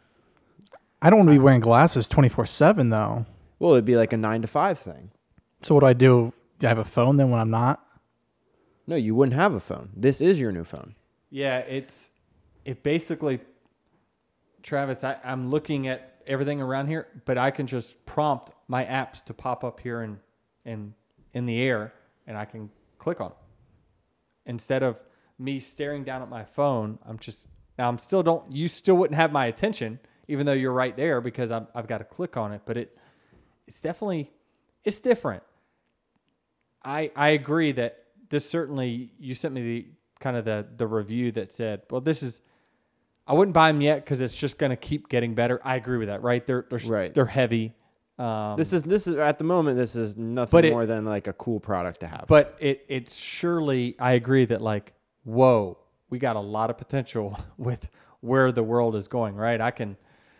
I don't want to be wearing glasses 24/7 though. well, it'd be like a 9 to 5 thing. So what do I do? Do I have a phone then when I'm not? No, you wouldn't have a phone. This is your new phone. Yeah, it basically, Travis, I'm looking at everything around here, but I can just prompt my apps to pop up here in the air, and I can click on them. Instead of me staring down at my phone, you still wouldn't have my attention, even though you're right there because I've got to click on it, but it's definitely, it's different. I agree that this certainly, you sent me the kind of the review that said, well, I wouldn't buy them yet because it's just going to keep getting better. I agree with that, right? Right. They're heavy. This is at the moment, this is nothing more than like a cool product to have. But it's surely, I agree that like, whoa, we got a lot of potential with where the world is going, right? I can,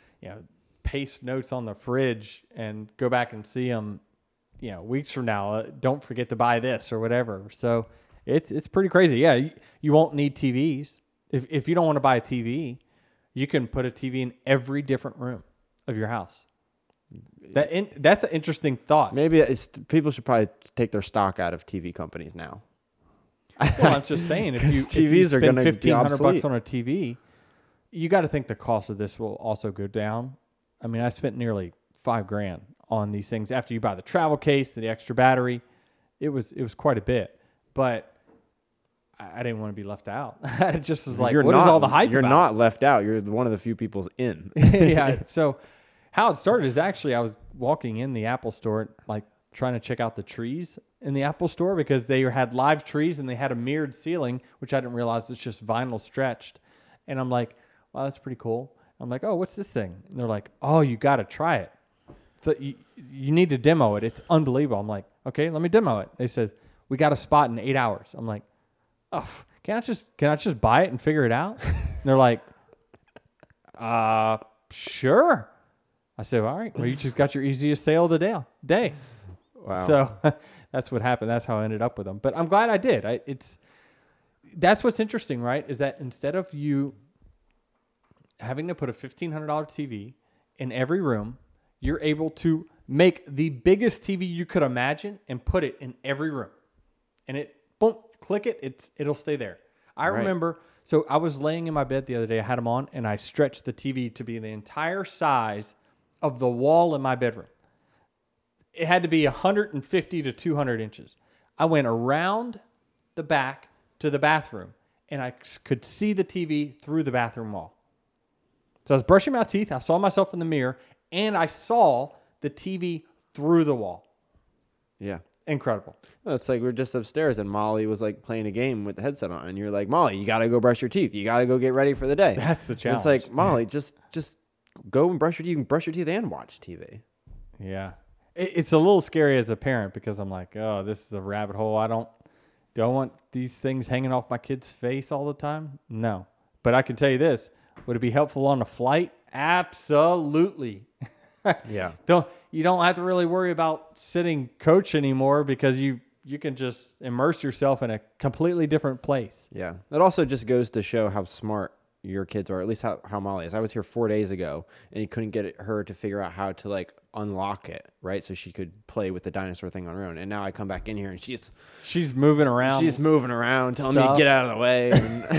paste notes on the fridge and go back and see them, weeks from now. Don't forget to buy this or whatever. So it's pretty crazy. Yeah, you won't need TVs. If you don't want to buy a TV, you can put a TV in every different room of your house. That's an interesting thought. Maybe people should probably take their stock out of TV companies now. Well, I'm just saying, if you TVs are spend gonna be $1,500 obsolete. on a TV, you got to think the cost of this will also go down. I mean, I spent nearly $5,000 on these things after you buy the travel case and the extra battery. It was quite a bit, but I didn't want to be left out. It just was like, what is all the hype You're about? not left out. You're one of the few people's in. Yeah. So how it started is actually I was walking in the Apple store, like trying to check out the trees in the Apple store because they had live trees and they had a mirrored ceiling, which I didn't realize it's just vinyl stretched. And I'm like, wow, that's pretty cool. I'm like, oh, what's this thing? And they're like, oh, you got to try it. So you need to demo it. It's unbelievable. I'm like, okay, let me demo it. They said, we got a spot in 8 hours. I'm like, oh, can I just buy it and figure it out? And they're like, sure. I said, all right, well, you just got your easiest sale of the day. Wow. So that's what happened. That's how I ended up with them. But I'm glad I did. That's what's interesting, right? Is that instead of you having to put a $1,500 TV in every room, you're able to make the biggest TV you could imagine and put it in every room. And it, boom, click it, it'll stay there. I remember, so I was laying in my bed the other day. I had them on, and I stretched the TV to be the entire size of the wall in my bedroom. It had to be 150 to 200 inches. I went around the back to the bathroom, and I could see the TV through the bathroom wall. So I was brushing my teeth. I saw myself in the mirror, and I saw the TV through the wall. Yeah. Incredible. Well, it's like we're just upstairs and Molly was like playing a game with the headset on, and you're like, Molly, you got to go brush your teeth. You got to go get ready for the day. That's the challenge. It's like, Molly, just go and brush your teeth. You can brush your teeth and watch TV. Yeah. It's a little scary as a parent because I'm like, oh, this is a rabbit hole. Do I want these things hanging off my kid's face all the time? No. But I can tell you this. Would it be helpful on a flight? Absolutely. Yeah. You don't have to really worry about sitting coach anymore because you can just immerse yourself in a completely different place. Yeah. It also just goes to show how smart your kids are, at least how Molly is. I was here 4 days ago, and he couldn't get her to figure out how to, like, unlock it, right? So she could play with the dinosaur thing on her own. And now I come back in here, and she's moving around. She's moving around, telling me to get out of the way.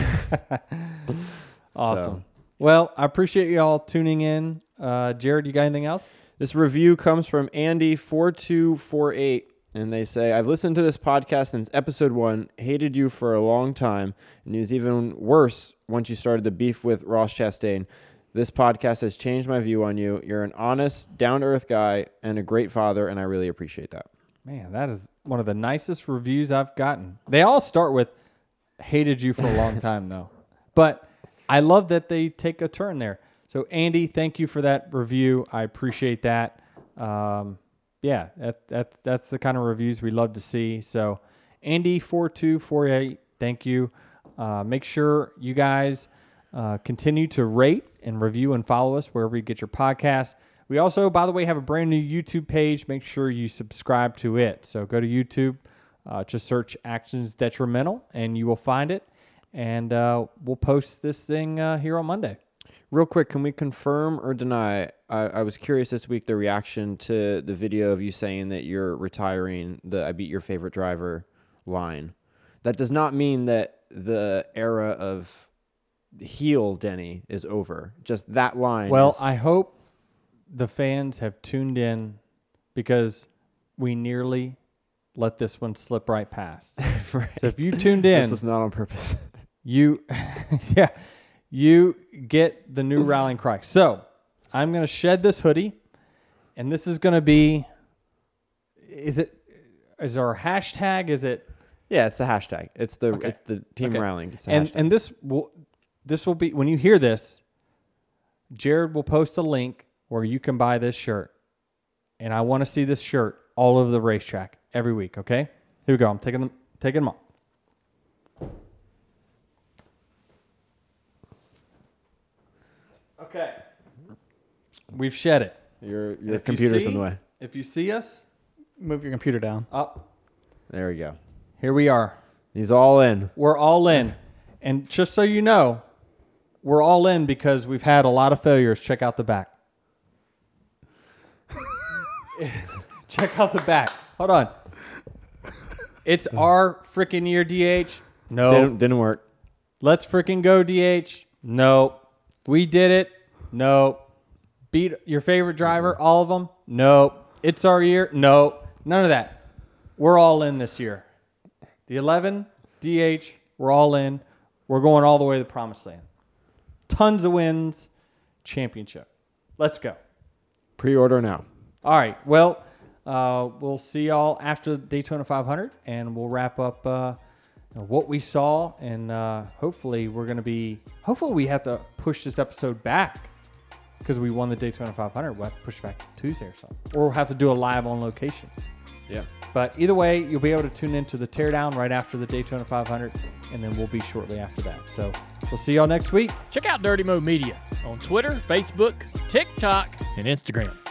Awesome. So. Well, I appreciate you all tuning in. Jared, you got anything else? This review comes from Andy4248, and they say, I've listened to this podcast since episode 1, hated you for a long time, and it was even worse once you started the beef with Ross Chastain. This podcast has changed my view on you. You're an honest, down-to-earth guy and a great father, and I really appreciate that. Man, that is one of the nicest reviews I've gotten. They all start with, hated you for a long time, though. But I love that they take a turn there. So, Andy, thank you for that review. I appreciate that. Yeah, that's the kind of reviews we love to see. So, Andy4248, thank you. Make sure you guys continue to rate and review and follow us wherever you get your podcasts. We also, by the way, have a brand new YouTube page. Make sure you subscribe to it. So go to YouTube, just search Actions Detrimental, and you will find it. And we'll post this thing here on Monday. Real quick, can we confirm or deny? I was curious this week, the reaction to the video of you saying that you're retiring the I beat your favorite driver line. That does not mean that the era of heel Denny is over. Just that line. Well, I hope the fans have tuned in because we nearly let this one slip right past. Right. So if you tuned in, this was not on purpose. You get the new rallying cry. So I'm going to shed this hoodie, and this is going to be, is there a hashtag? Is it? Yeah, it's a hashtag. It's the Okay. it's the team rallying. It's a And hashtag. and this will be, when you hear this, Jared will post a link where you can buy this shirt. And I want to see this shirt all over the racetrack every week, okay? Here we go. I'm taking them off. Okay. We've shed it. Your And if computer's you in the way. If you see us, Move your computer down. up, There we go. here we are. He's all in. We're all in. And just so you know, we're all in because we've had a lot of failures. Check out the back. Check out the back. Hold on. It's our freaking year, DH. No. Didn't work. Let's freaking go, DH. No. We did it. No. Beat your favorite driver, all of them. No. It's our year. No. None of that. We're all in this year. The 11, DH, we're all in. We're going all the way to the promised land. Tons of wins. Championship. Let's go. Pre-order now. All right. Well, we'll see y'all after Daytona 500, and we'll wrap up what we saw. And hopefully we have to push this episode back because we won the Daytona 500. We'll have to push back to Tuesday or something. Or we'll have to do a live on location. Yeah. But either way, you'll be able to tune into the teardown right after the Daytona 500, and then we'll be shortly after that. So we'll see y'all next week. Check out Dirty Mo Media on Twitter, Facebook, TikTok, and Instagram.